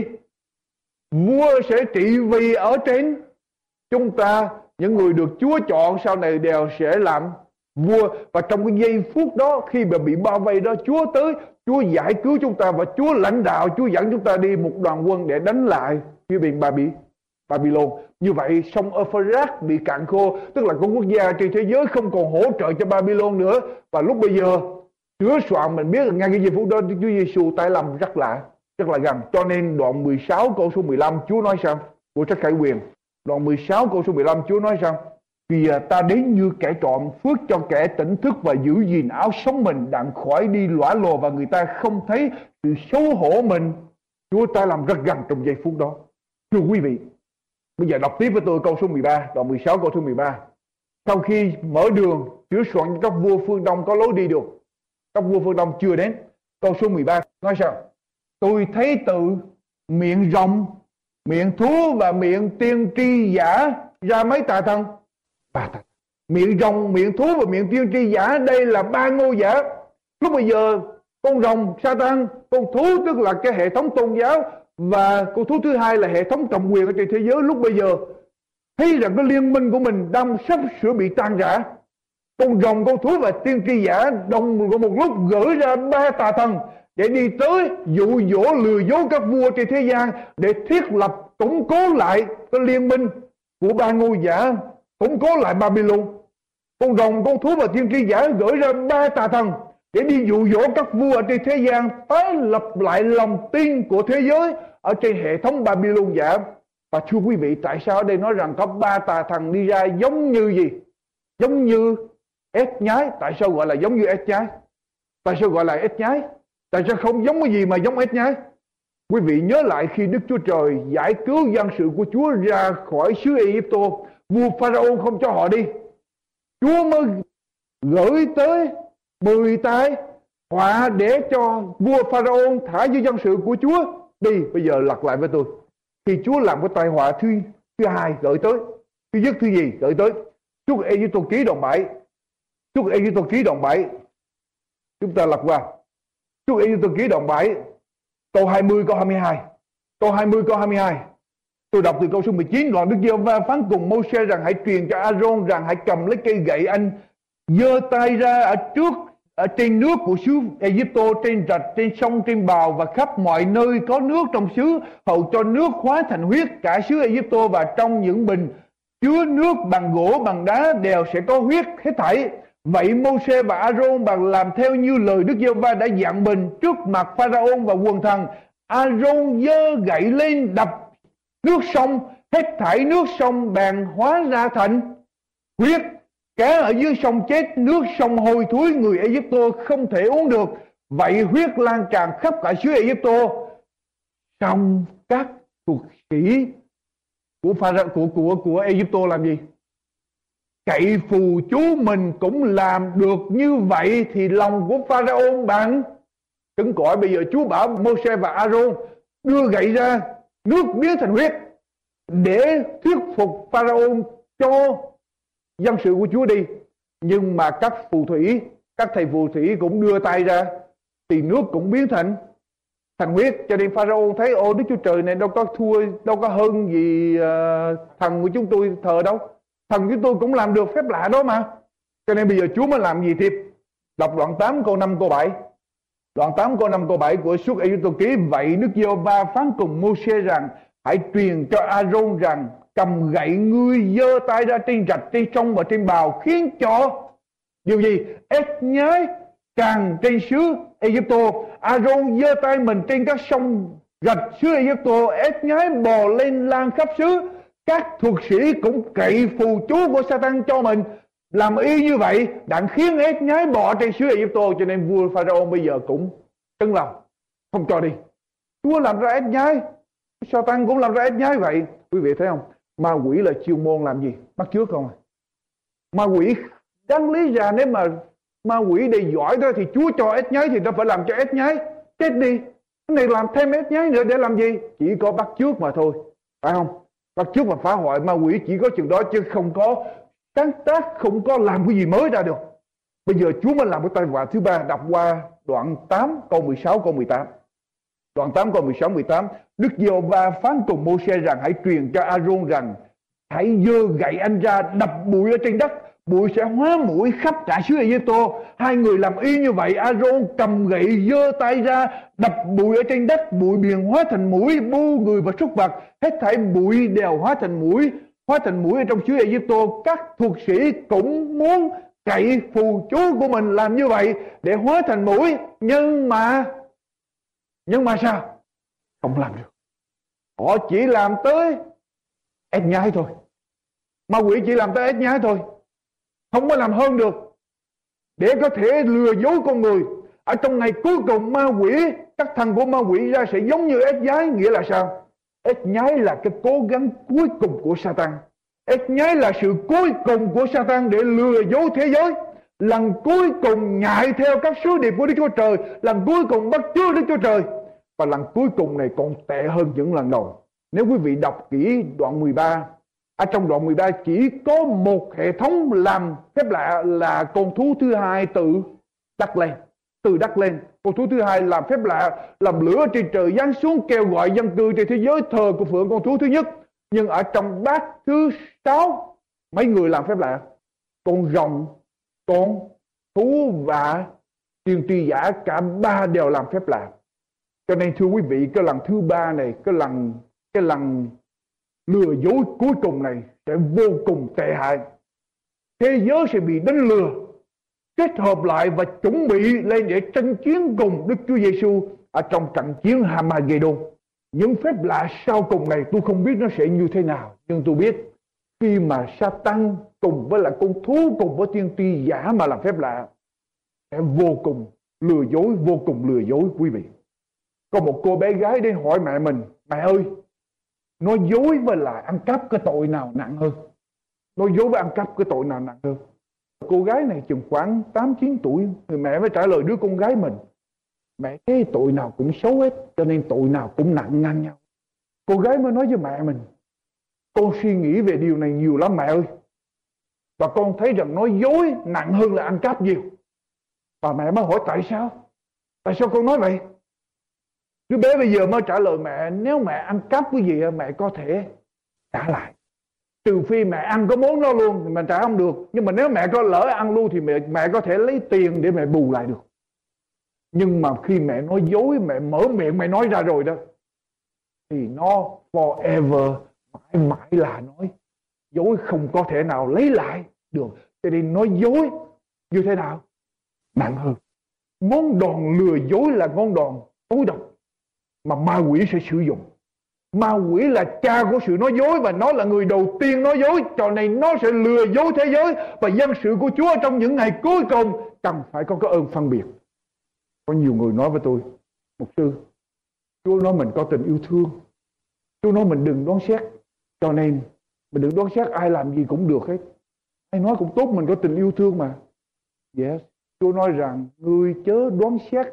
Vua sẽ trị vì ở trên chúng ta. Những người được Chúa chọn sau này đều sẽ làm vua. Và trong cái giây phút đó, khi mà bị bao vây đó, Chúa tới, Chúa giải cứu chúng ta, và Chúa lãnh đạo, Chúa dẫn chúng ta đi một đoàn quân để đánh lại phía biển Babylon. Như vậy sông Euphrates bị cạn khô, tức là các quốc gia trên thế giới không còn hỗ trợ cho Babylon nữa. Và lúc bây giờ sửa soạn, mình biết là ngay cái giây phút đó Chúa Giêsu tái lâm rất là rất là gần. Cho nên đoạn mười sáu câu số mười lăm Chúa nói sao? Của sách Khải Huyền đoạn mười sáu câu số mười lăm Chúa nói sao? Vì ta đến như kẻ trộm, phước cho kẻ tỉnh thức và giữ gìn áo sống mình, đặng khỏi đi lõa lồ và người ta không thấy sự xấu hổ mình. Chúa ta làm rất gần trong giây phút đó. Thưa quý vị, bây giờ đọc tiếp với tôi câu số mười ba, đoạn mười sáu câu số mười ba. Sau khi mở đường sửa soạn cho các vua phương Đông có lối đi được, các vua phương Đông chưa đến. Câu số mười ba nói sao? Tôi thấy từ miệng rồng, miệng thú và miệng tiên tri giả ra mấy tà thần? Ba tà. Miệng rồng, miệng thú và miệng tiên tri giả, đây là ba ngôi giả. Lúc bây giờ con rồng Satan, con thú tức là cái hệ thống tôn giáo, và con thú thứ hai là hệ thống cầm quyền ở trên thế giới. Lúc bây giờ thấy rằng cái liên minh của mình đang sắp sửa bị tan rã. Con rồng, con thú và tiên tri giả đồng một lúc gửi ra ba tà thần để đi tới dụ dỗ lừa dối các vua trên thế gian, để thiết lập củng cố lại cái liên minh của ba ngôi giả, củng cố lại Babylon. Con rồng, con thú và tiên tri giả gửi ra ba tà thần để đi dụ dỗ các vua ở trên thế gian tái lập lại lòng tin của thế giới ở trên hệ thống Babylon giả. Và thưa quý vị, tại sao ở đây nói rằng có ba tà thần đi ra giống như gì? Giống như ếch nhái. Tại sao gọi là giống như ếch nhái? Tại sao gọi là ếch nhái? Tại sao không giống cái gì mà giống ếch nhái? Quý vị nhớ lại khi Đức Chúa Trời giải cứu dân sự của Chúa ra khỏi xứ Ai-Cập, vua Pharaoh không cho họ đi, Chúa mới gửi tới mười tai họa để cho vua Pharaoh thả với dân sự của Chúa đi. Bây giờ lật lại với tôi. Khi Chúa làm cái tai họa thứ thứ hai gửi tới, thứ nhất thứ gì gửi tới? Suốt Ê-díp-tô ký đoạn bảy. Suốt Ê-díp-tô ký đoạn bảy. Chúng ta lật qua. Suốt Ê-díp-tô ký đoạn bảy, câu hai mươi câu hai mươi hai. Câu hai mươi câu hai mươi hai. Tôi đọc từ câu số mười chín. Đoạn Đức Giê-hô-va phán cùng Mô-sê rằng hãy truyền cho A-rôn rằng hãy cầm lấy cây gậy anh, giơ tay ra ở trước ở trên nước của xứ Ai-cập, trên rạch, trên sông, trên bào và khắp mọi nơi có nước trong xứ, hầu cho nước hóa thành huyết. Cả xứ Ai-cập và trong những bình chứa nước bằng gỗ bằng đá đều sẽ có huyết hết thảy. Vậy Mô-sê và A-rôn bằng làm theo như lời Đức Giê-hô-va đã dặn mình trước mặt Pharaoh và quần thần. A-rôn giơ gậy lên đập nước sông, hết thảy nước sông bèn hóa ra thành huyết. Cá ở dưới sông chết, nước sông hôi thối, người Ai-cập không thể uống được. Vậy huyết lan tràn khắp cả xứ Ai-cập. Xong các thuộc sĩ của Pharaoh của của của Ai-cập làm gì? Cậy phù chú mình cũng làm được như vậy thì lòng của Pharaoh bạn cứng cỏi. Bây giờ Chúa bảo Mô-sê và A-rôn đưa gậy ra, nước biến thành huyết để thuyết phục Pharaoh cho dân sự của Chúa đi. Nhưng mà các phù thủy, các thầy phù thủy cũng đưa tay ra thì nước cũng biến thành thành huyết. Cho nên Pharaoh thấy ô Đức Chúa Trời này đâu có thua, đâu có hơn gì uh, thần của chúng tôi thờ đâu. Thần của tôi cũng làm được phép lạ đó mà. Cho nên bây giờ Chúa mới làm gì tiếp? Đọc đoạn tám câu năm câu bảy. Đoạn tám câu năm câu bảy của Suốt Ê-díp-tô ký. Vậy Đức Giê-hô-va phán cùng Mô-sê rằng hãy truyền cho A-rôn rằng cầm gậy ngươi giơ tay ra trên rạch, trên sông và trên bào, khiến cho điều gì? Ếch nhái càng trên xứ Ai-cập. A-rôn giơ tay mình trên các sông rạch xứ Ai-cập, ếch nhái bò lên lan khắp xứ. Các thuộc sĩ cũng cậy phù chú của Sa-tan cho mình, làm y như vậy đặng khiến ếch nhái bò trên xứ Ai-cập. Cho nên vua Pharaoh bây giờ cũng cứng lòng, không cho đi. Chúa làm ra ếch nhái, Sa-tan cũng làm ra ếch nhái vậy. Quý vị thấy không? Ma quỷ là chuyên môn làm gì? Bắt chước không à? Ma quỷ đáng lý ra nếu mà ma quỷ đầy giỏi đó thì Chúa cho ếch nhái thì nó phải làm cho ếch nhái chết đi. Cái này làm thêm ếch nhái nữa để làm gì? Chỉ có bắt chước mà thôi, phải không? Bắt chước và phá hoại. Ma quỷ chỉ có chừng đó chứ không có sáng tác, không có làm cái gì mới ra được. Bây giờ Chúa mới làm cái tai họa thứ ba. Đọc qua đoạn tám câu mười sáu câu mười tám. Đoạn tám câu mười sáu mười tám. Đức Giê-hô-va phán cùng Mô-sê rằng hãy truyền cho A-rôn rằng hãy giơ gậy anh ra đập bụi ở trên đất, bụi sẽ hóa mũi khắp cả xứ Ai-cập. Hai người làm y như vậy. A-rôn cầm gậy giơ tay ra đập bụi ở trên đất, bụi biển hóa thành mũi, bu người và súc vật, hết thảy bụi đều hóa thành mũi, hóa thành mũi ở trong xứ Ai-cập. Các thuộc sĩ cũng muốn cậy phù chú của mình làm như vậy để hóa thành mũi, nhưng mà nhưng mà sao? Không làm được. Họ chỉ làm tới ếch nhái thôi. Ma quỷ chỉ làm tới ếch nhái thôi, không có làm hơn được, để có thể lừa dối con người. Ở trong ngày cuối cùng ma quỷ, các thần của ma quỷ ra sẽ giống như ếch nhái. Nghĩa là sao? Ếch nhái là cái cố gắng cuối cùng của Sa-tan. Ếch nhái là sự cuối cùng của Sa-tan để lừa dối thế giới. Lần cuối cùng nhại theo các sứ điệp của Đức Chúa Trời, lần cuối cùng bắt chước Đức Chúa Trời. Và lần cuối cùng này còn tệ hơn những lần đầu. Nếu quý vị đọc kỹ đoạn mười ba, ở trong đoạn mười ba chỉ có một hệ thống làm phép lạ là con thú thứ hai tự đắc lên. Từ đắc lên, con thú thứ hai làm phép lạ, làm lửa trên trời giáng xuống kêu gọi dân cư trên thế giới thờ của phượng con thú thứ nhất. Nhưng ở trong bát thứ sáu, mấy người làm phép lạ? Con rồng, con, thú và tiên tri giả, cả ba đều làm phép lạ. Cho nên thưa quý vị, cái lần thứ ba này, cái lần cái lần lừa dối cuối cùng này sẽ vô cùng tệ hại. Thế giới sẽ bị đánh lừa, kết hợp lại và chuẩn bị lên để tranh chiến cùng Đức Chúa Giêsu ở trong trận chiến Hamagedon. Những phép lạ sau cùng này tôi không biết nó sẽ như thế nào, nhưng tôi biết khi mà Satan cùng với lại con thú cùng với tiên tri giả mà làm phép lạ sẽ vô cùng lừa dối, vô cùng lừa dối quý vị. Có một cô bé gái đến hỏi mẹ mình: mẹ ơi, nói dối với lại ăn cắp cái tội nào nặng hơn? Nói dối với ăn cắp cái tội nào nặng hơn? Cô gái này chừng khoảng tám chín tuổi, thì mẹ mới trả lời đứa con gái mình: mẹ thấy tội nào cũng xấu hết, cho nên tội nào cũng nặng ngang nhau. Cô gái mới nói với mẹ mình: con suy nghĩ về điều này nhiều lắm mẹ ơi, và con thấy rằng nói dối nặng hơn là ăn cắp nhiều. Và mẹ mới hỏi tại sao? Tại sao con nói vậy? Đứa bé bây giờ mới trả lời mẹ: nếu mẹ ăn cắp cái gì mẹ có thể trả lại, trừ phi mẹ ăn có món đó luôn thì mẹ trả không được. Nhưng mà nếu mẹ có lỡ ăn luôn thì mẹ, mẹ có thể lấy tiền để mẹ bù lại được. Nhưng mà khi mẹ nói dối, mẹ mở miệng mẹ nói ra rồi đó, thì nó forever, mãi mãi là nói dối, không có thể nào lấy lại được. Cho nên nói dối như thế nào? Nặng hơn. Ngón đòn lừa dối là ngón đòn tối độc mà ma quỷ sẽ sử dụng. Ma quỷ là cha của sự nói dối, và nó là người đầu tiên nói dối, cho nên nó sẽ lừa dối thế giới. Và dân sự của Chúa trong những ngày cuối cùng cần phải có cái ơn phân biệt. Có nhiều người nói với tôi: mục sư, Chúa nói mình có tình yêu thương, Chúa nói mình đừng đoán xét, cho nên mình đừng đoán xét, ai làm gì cũng được hết. Ai nói cũng tốt, mình có tình yêu thương mà. Yes, Chúa nói rằng ngươi chớ đoán xét,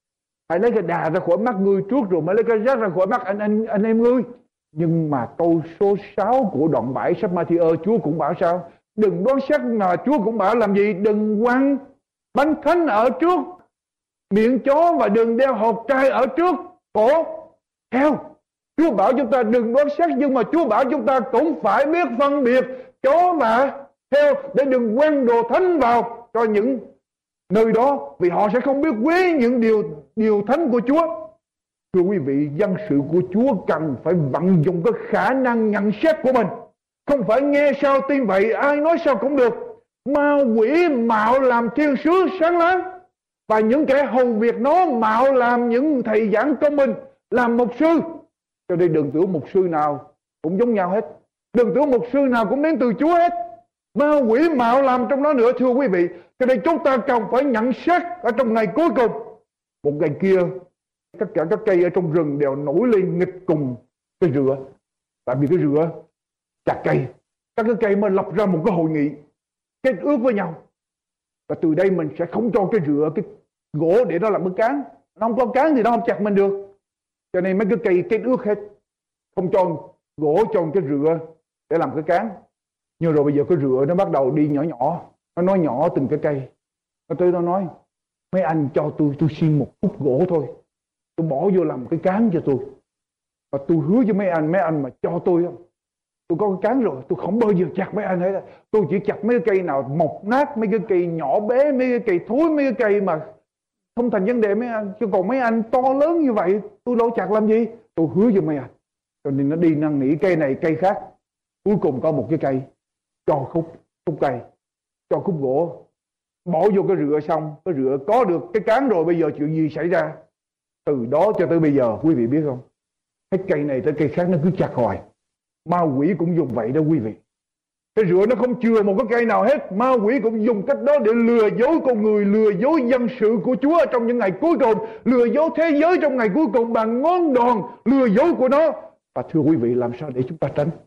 hãy lấy cái đà ra khỏi mắt ngươi trước rồi mới lấy cái rác ra khỏi mắt anh anh anh em ngươi. Nhưng mà câu số sáu của đoạn bảy sách Ma-thi-ơ, Chúa cũng bảo sao? Đừng đoán xét, mà Chúa cũng bảo làm gì? Đừng quăng bánh thánh ở trước miệng chó, và đừng đeo hộp trai ở trước cổ heo. Chúa bảo chúng ta đừng đoán xét, nhưng mà Chúa bảo chúng ta cũng phải biết phân biệt chó và heo, để đừng quăng đồ thánh vào cho những nơi đó, vì họ sẽ không biết quý những điều điều thánh của Chúa. Thưa quý vị, dân sự của Chúa cần phải vận dụng cái khả năng nhận xét của mình, không phải nghe sao tin vậy, ai nói sao cũng được. Ma quỷ mạo làm thiên sứ sáng láng, và những kẻ hầu việc nó mạo làm những thầy giảng công minh, làm mục sư. Cho nên đừng tưởng mục sư nào cũng giống nhau hết, đừng tưởng mục sư nào cũng đến từ Chúa hết. Ma quỷ mạo làm trong đó nữa, thưa quý vị. Cho nên chúng ta cần phải nhận xét ở trong ngày cuối cùng. Một ngày kia, tất cả các cây ở trong rừng đều nổi lên nghịch cùng cây rựa, tại vì cái rựa chặt cây. Các cái cây mới lập ra một cái hội nghị kết ước với nhau, và từ đây mình sẽ không cho cái rựa, cái gỗ để nó làm cái cán. Nó không có cán thì nó không chặt mình được. Cho nên mấy cái cây kết ước hết, không cho gỗ, cho cái rựa để làm cái cán. Nhưng rồi bây giờ cái rựa nó bắt đầu đi nhỏ nhỏ, nó nói nhỏ từng cái cây. Nó tới nó nói: mấy anh cho tôi, tôi xin một khúc gỗ thôi, tôi bỏ vô làm cái cán cho tôi. Và tôi hứa với mấy anh, mấy anh mà cho tôi, tôi có cái cán rồi, tôi không bao giờ chặt mấy anh hết. Tôi chỉ chặt mấy cái cây nào mọc nát, mấy cái cây nhỏ bé, mấy cái cây thối, mấy cái cây mà không thành vấn đề mấy anh. Chứ còn mấy anh to lớn như vậy, tôi đâu chặt làm gì. Tôi hứa với mấy anh. Cho nên nó đi năn nỉ cây này cây khác. Cuối cùng có một cái cây cho khúc, khúc cây, cho khúc gỗ, bỏ vô cái rựa, xong cái rựa có được cái cán rồi, bây giờ chuyện gì xảy ra? Từ đó cho tới bây giờ, quý vị biết không, hết cây này tới cây khác nó cứ chặt hoài. Ma quỷ cũng dùng vậy đó quý vị. Cái rựa nó không chừa một cái cây nào hết. Ma quỷ cũng dùng cách đó để lừa dối con người, lừa dối dân sự của Chúa trong những ngày cuối cùng, lừa dối thế giới trong ngày cuối cùng bằng ngón đòn lừa dối của nó. Và thưa quý vị, làm sao để chúng ta tránh?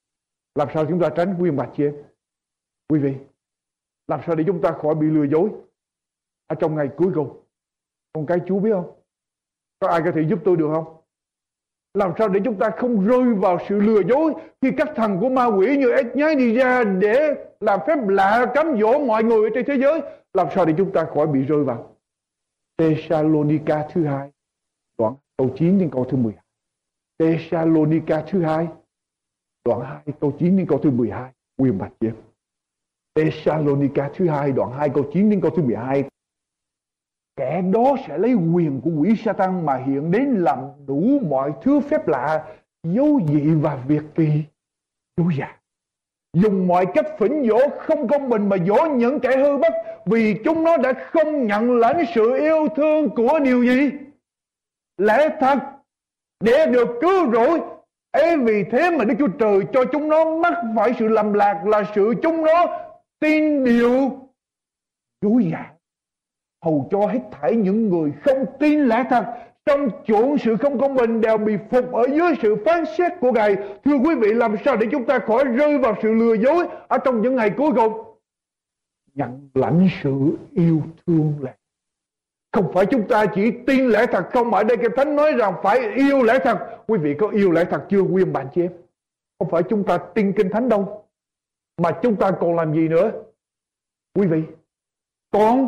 Làm sao chúng ta tránh quý bà chị em? Quý vị, làm sao để chúng ta khỏi bị lừa dối ở trong ngày cuối cùng? Con cái Chúa biết không? Có ai có thể giúp tôi được không? Làm sao để chúng ta không rơi vào sự lừa dối khi các thần của ma quỷ như ếch nhái đi ra để làm phép lạ cám dỗ mọi người ở trên thế giới? Làm sao để chúng ta khỏi bị rơi vào? Thessalonica thứ hai, đoạn câu chín đến câu thứ mười hai. Thessalonica thứ hai, đoạn hai câu chín đến câu thứ mười hai. Quyền bạch chị em. Thessalonica thứ hai đoạn hai câu chín đến câu thứ mười hai. Kẻ đó sẽ lấy quyền của quỷ Sa-tan mà hiện đến làm đủ mọi thứ phép lạ, dấu dị và việc kỳ dối dả, dùng mọi cách phỉnh dỗ không công bình mà dỗ những kẻ hư bất, vì chúng nó đã không nhận lãnh sự yêu thương của điều gì? Lẽ thật, để được cứu rỗi. Ấy vì thế mà Đức Chúa Trời cho chúng nó mắc phải sự lầm lạc, là sự chúng nó tin điều dối dả, hầu cho hết thảy những người không tin lẽ thật trong chuộng sự không công bình đều bị phục ở dưới sự phán xét của Ngài. Thưa quý vị, làm sao để chúng ta khỏi rơi vào sự lừa dối ở trong những ngày cuối cùng? Nhận lãnh sự yêu thương lẽ. Không phải chúng ta chỉ tin lẽ thật không, ở đây Kinh Thánh nói rằng phải yêu lẽ thật. Quý vị có yêu lẽ thật chưa quý ông bạn chị em? Không phải chúng ta tin Kinh Thánh đâu, mà chúng ta còn làm gì nữa? Quý vị, còn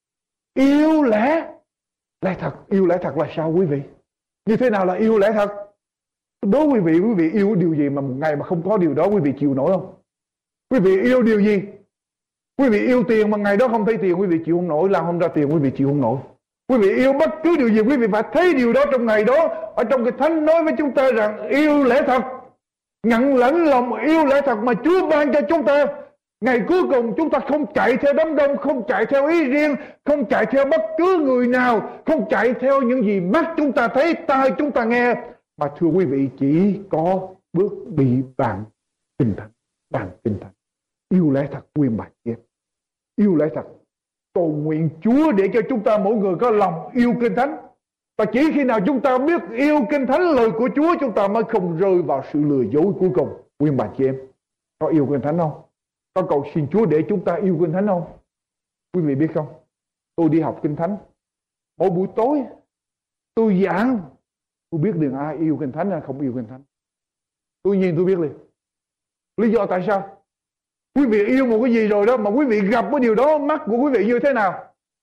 yêu lẽ lẽ thật. Yêu lẽ thật là sao quý vị? Như thế nào là yêu lẽ thật? Đố quý vị, quý vị yêu điều gì mà một ngày mà không có điều đó quý vị chịu nổi không? Quý vị yêu điều gì? Quý vị yêu tiền mà ngày đó không thấy tiền quý vị chịu không nổi, làm không ra tiền quý vị chịu không nổi. Quý vị yêu bất cứ điều gì quý vị phải thấy điều đó trong ngày đó. Ở trong Kinh Thánh nói với chúng ta rằng yêu lẽ thật, nhận lãnh lòng yêu lẽ thật mà Chúa ban cho chúng ta. Ngày cuối cùng chúng ta không chạy theo đám đông, không chạy theo ý riêng, không chạy theo bất cứ người nào, không chạy theo những gì mắt chúng ta thấy, tai chúng ta nghe, mà thưa quý vị chỉ có bước đi bằng Kinh Thánh, bằng Kinh Thánh. Yêu lẽ thật quyền bạn kia. Yêu lẽ thật. Cầu nguyện Chúa để cho chúng ta mỗi người có lòng yêu Kinh Thánh. Và chỉ khi nào chúng ta biết yêu Kinh Thánh, lời của Chúa, chúng ta mới không rơi vào sự lừa dối cuối cùng. Quyền bạn chị em, có yêu Kinh Thánh không? Có cầu xin Chúa để chúng ta yêu Kinh Thánh không? Quý vị biết không? Tôi đi học Kinh Thánh, mỗi buổi tối tôi giảng, tôi biết liền ai yêu Kinh Thánh hay không yêu Kinh Thánh. Tôi nhìn tôi biết liền. Lý do tại sao? Quý vị yêu một cái gì rồi đó, mà quý vị gặp cái điều đó, mắt của quý vị như thế nào?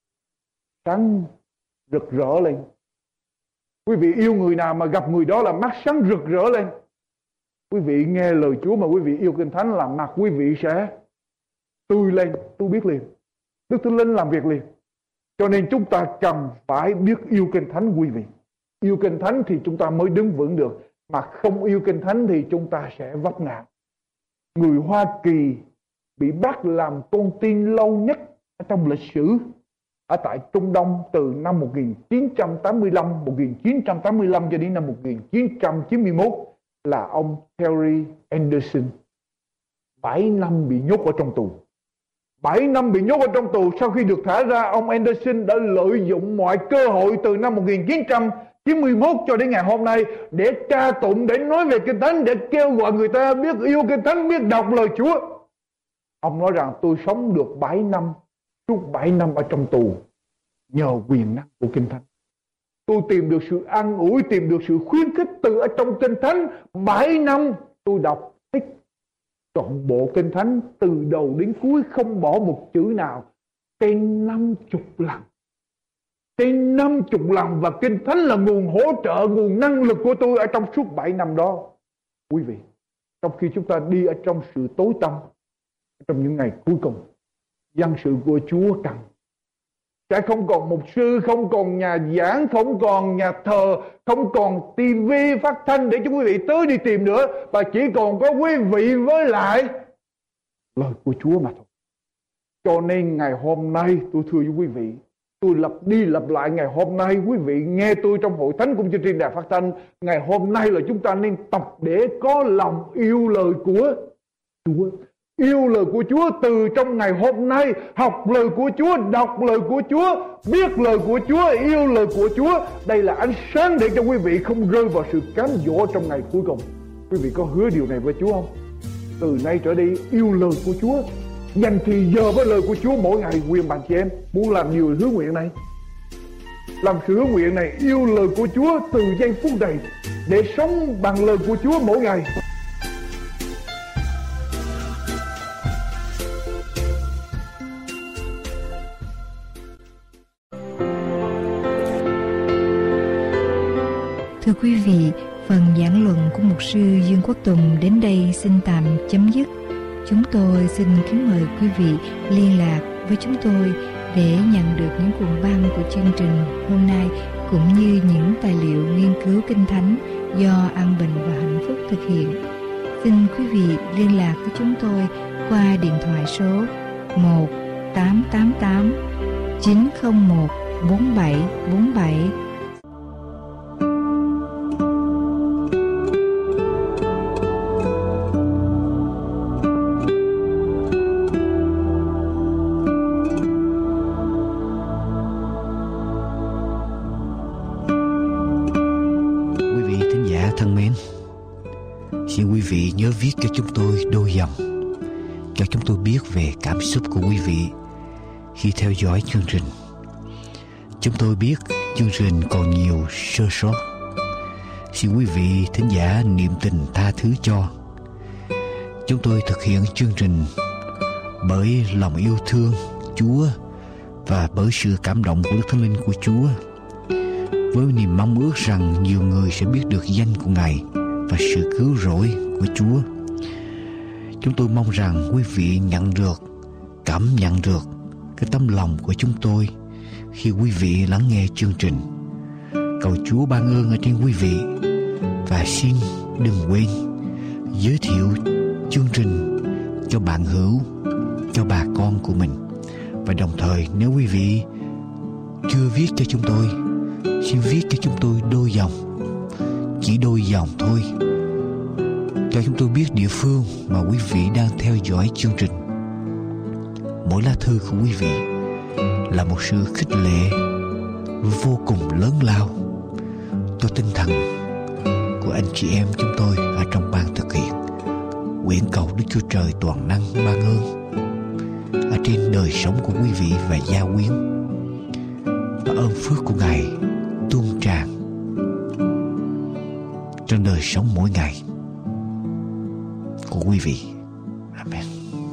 Sáng rực rỡ lên. Quý vị yêu người nào mà gặp người đó là mắt sáng rực rỡ lên. Quý vị nghe lời Chúa mà quý vị yêu Kinh Thánh là mặt quý vị sẽ tươi lên. Tôi biết liền. Đức Thánh Linh làm việc liền. Cho nên chúng ta cần phải biết yêu Kinh Thánh quý vị. Yêu Kinh Thánh thì chúng ta mới đứng vững được. Mà không yêu Kinh Thánh thì chúng ta sẽ vấp ngã. Người Hoa Kỳ bị bắt làm con tin lâu nhất ở trong lịch sử ở tại Trung Đông từ năm một nghìn chín trăm tám mươi lăm, một nghìn chín trăm tám mươi lăm cho đến năm một nghìn chín trăm chín mươi mốt là ông Terry Anderson. bảy năm bị nhốt ở trong tù. bảy năm bị nhốt ở trong tù. Sau khi được thả ra, ông Anderson đã lợi dụng mọi cơ hội từ năm một nghìn chín trăm chín mươi mốt cho đến ngày hôm nay để ca tụng, để nói về Kinh Thánh, để kêu gọi người ta biết yêu Kinh Thánh, biết đọc lời Chúa. Ông nói rằng tôi sống được bảy năm, suốt bảy năm ở trong tù nhờ quyền năng của Kinh Thánh. Tôi tìm được sự an ủi, tìm được sự khuyến khích từ ở trong Kinh Thánh. bảy năm tôi đọc hết trọn bộ Kinh Thánh từ đầu đến cuối, không bỏ một chữ nào, trên năm chục lần. Trên năm chục lần. Và Kinh Thánh là nguồn hỗ trợ, nguồn năng lực của tôi ở trong suốt bảy năm đó. Quý vị, trong khi chúng ta đi ở trong sự tối tăm, trong những ngày cuối cùng, dân sự của Chúa cần sẽ không còn mục sư, không còn nhà giảng, không còn nhà thờ, không còn tivi phát thanh để cho quý vị tới đi tìm nữa, và chỉ còn có quý vị với lại lời của Chúa mà thôi. Cho nên ngày hôm nay tôi thưa với quý vị, tôi lặp đi lặp lại, ngày hôm nay quý vị nghe tôi trong hội thánh cũng như trên đài phát thanh, ngày hôm nay là chúng ta nên tập để có lòng yêu lời của Chúa. Yêu lời của Chúa từ trong ngày hôm nay, học lời của Chúa, đọc lời của Chúa, biết lời của Chúa, yêu lời của Chúa. Đây là ánh sáng để cho quý vị không rơi vào sự cám dỗ trong ngày cuối cùng. Quý vị có hứa điều này với Chúa không? Từ nay trở đi yêu lời của Chúa, dành thì giờ với lời của Chúa mỗi ngày. Quyền bạn chị em muốn làm nhiều hứa nguyện này, làm sự hứa nguyện này, yêu lời của Chúa từ giây phút này, để sống bằng lời của Chúa mỗi ngày. Thưa quý vị, phần giảng luận của mục sư Dương Quốc Tùng đến đây xin tạm chấm dứt. Chúng Chúng tôi xin kính mời quý vị liên lạc với chúng tôi để nhận được những cuộn băng của chương trình hôm nay, cũng như những tài liệu nghiên cứu Kinh Thánh do An Bình và Hạnh Phúc thực hiện. Xin quý vị liên lạc với chúng tôi qua điện thoại số một tám tám tám chín không một bốn bảy bốn bảy. Xin quý vị nhớ viết cho chúng tôi đôi dòng, cho chúng tôi biết về cảm xúc của quý vị khi theo dõi chương trình. Chúng tôi biết chương trình còn nhiều sơ sót. Xin quý vị thính giả niệm tình tha thứ cho. Chúng tôi thực hiện chương trình bởi lòng yêu thương Chúa và bởi sự cảm động của Đức Thánh Linh của Chúa, với niềm mong ước rằng nhiều người sẽ biết được danh của Ngài và sự cứu rỗi của Chúa. Chúng tôi mong rằng quý vị nhận được, cảm nhận được cái tấm lòng của chúng tôi khi quý vị lắng nghe chương trình. Cầu Chúa ban ơn ở trên quý vị, và xin đừng quên giới thiệu chương trình cho bạn hữu, cho bà con của mình. Và đồng thời nếu quý vị chưa viết cho chúng tôi, xin viết cho chúng tôi đôi dòng, chỉ đôi dòng thôi, cho chúng tôi biết địa phương mà quý vị đang theo dõi chương trình. Mỗi lá thư của quý vị là một sự khích lệ vô cùng lớn lao cho tinh thần của anh chị em chúng tôi ở trong ban thực hiện. Nguyện cầu Đức Chúa Trời toàn năng ban ơn ở trên đời sống của quý vị và gia quyến, và ơn phước của Ngài tuôn tràn trong đời sống mỗi ngày của quý vị. Amen.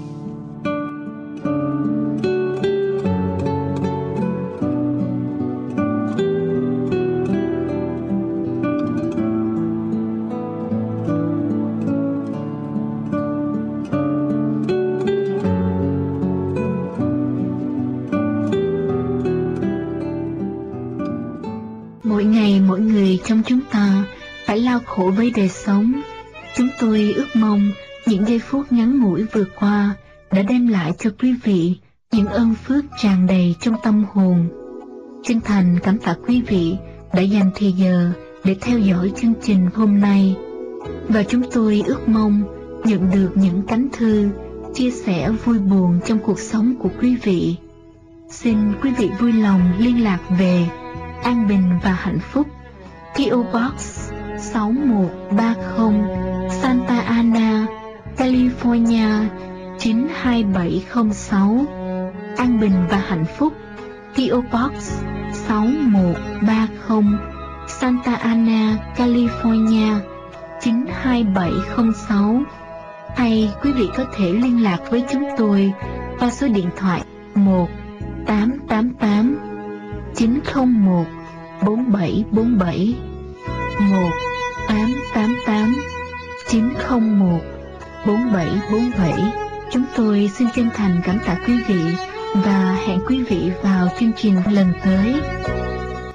Mỗi ngày mỗi người trong chúng ta phải lao khổ với đời sống. Chúng tôi ước mong những giây phút ngắn ngủi vừa qua đã đem lại cho quý vị những ơn phước tràn đầy trong tâm hồn. Chân thành cảm tạ quý vị đã dành thời giờ để theo dõi chương trình hôm nay. Và chúng tôi ước mong nhận được những cánh thư, chia sẻ vui buồn trong cuộc sống của quý vị. Xin quý vị vui lòng liên lạc về An Bình và Hạnh Phúc, pê ô Box sáu một ba không, Santa Ana, California chín hai bảy không sáu. An Bình và Hạnh Phúc, pê ô Box sáu một ba không, Santa Ana, California chín hai bảy không sáu. Hay quý vị có thể liên lạc với chúng tôi qua số điện thoại một tám tám tám chín không một bốn bảy bốn bảy, một tám tám tám chín không một bốn bảy bốn bảy. Chúng tôi xin chân thành cảm tạ quý vị và hẹn quý vị vào chương trình lần tới.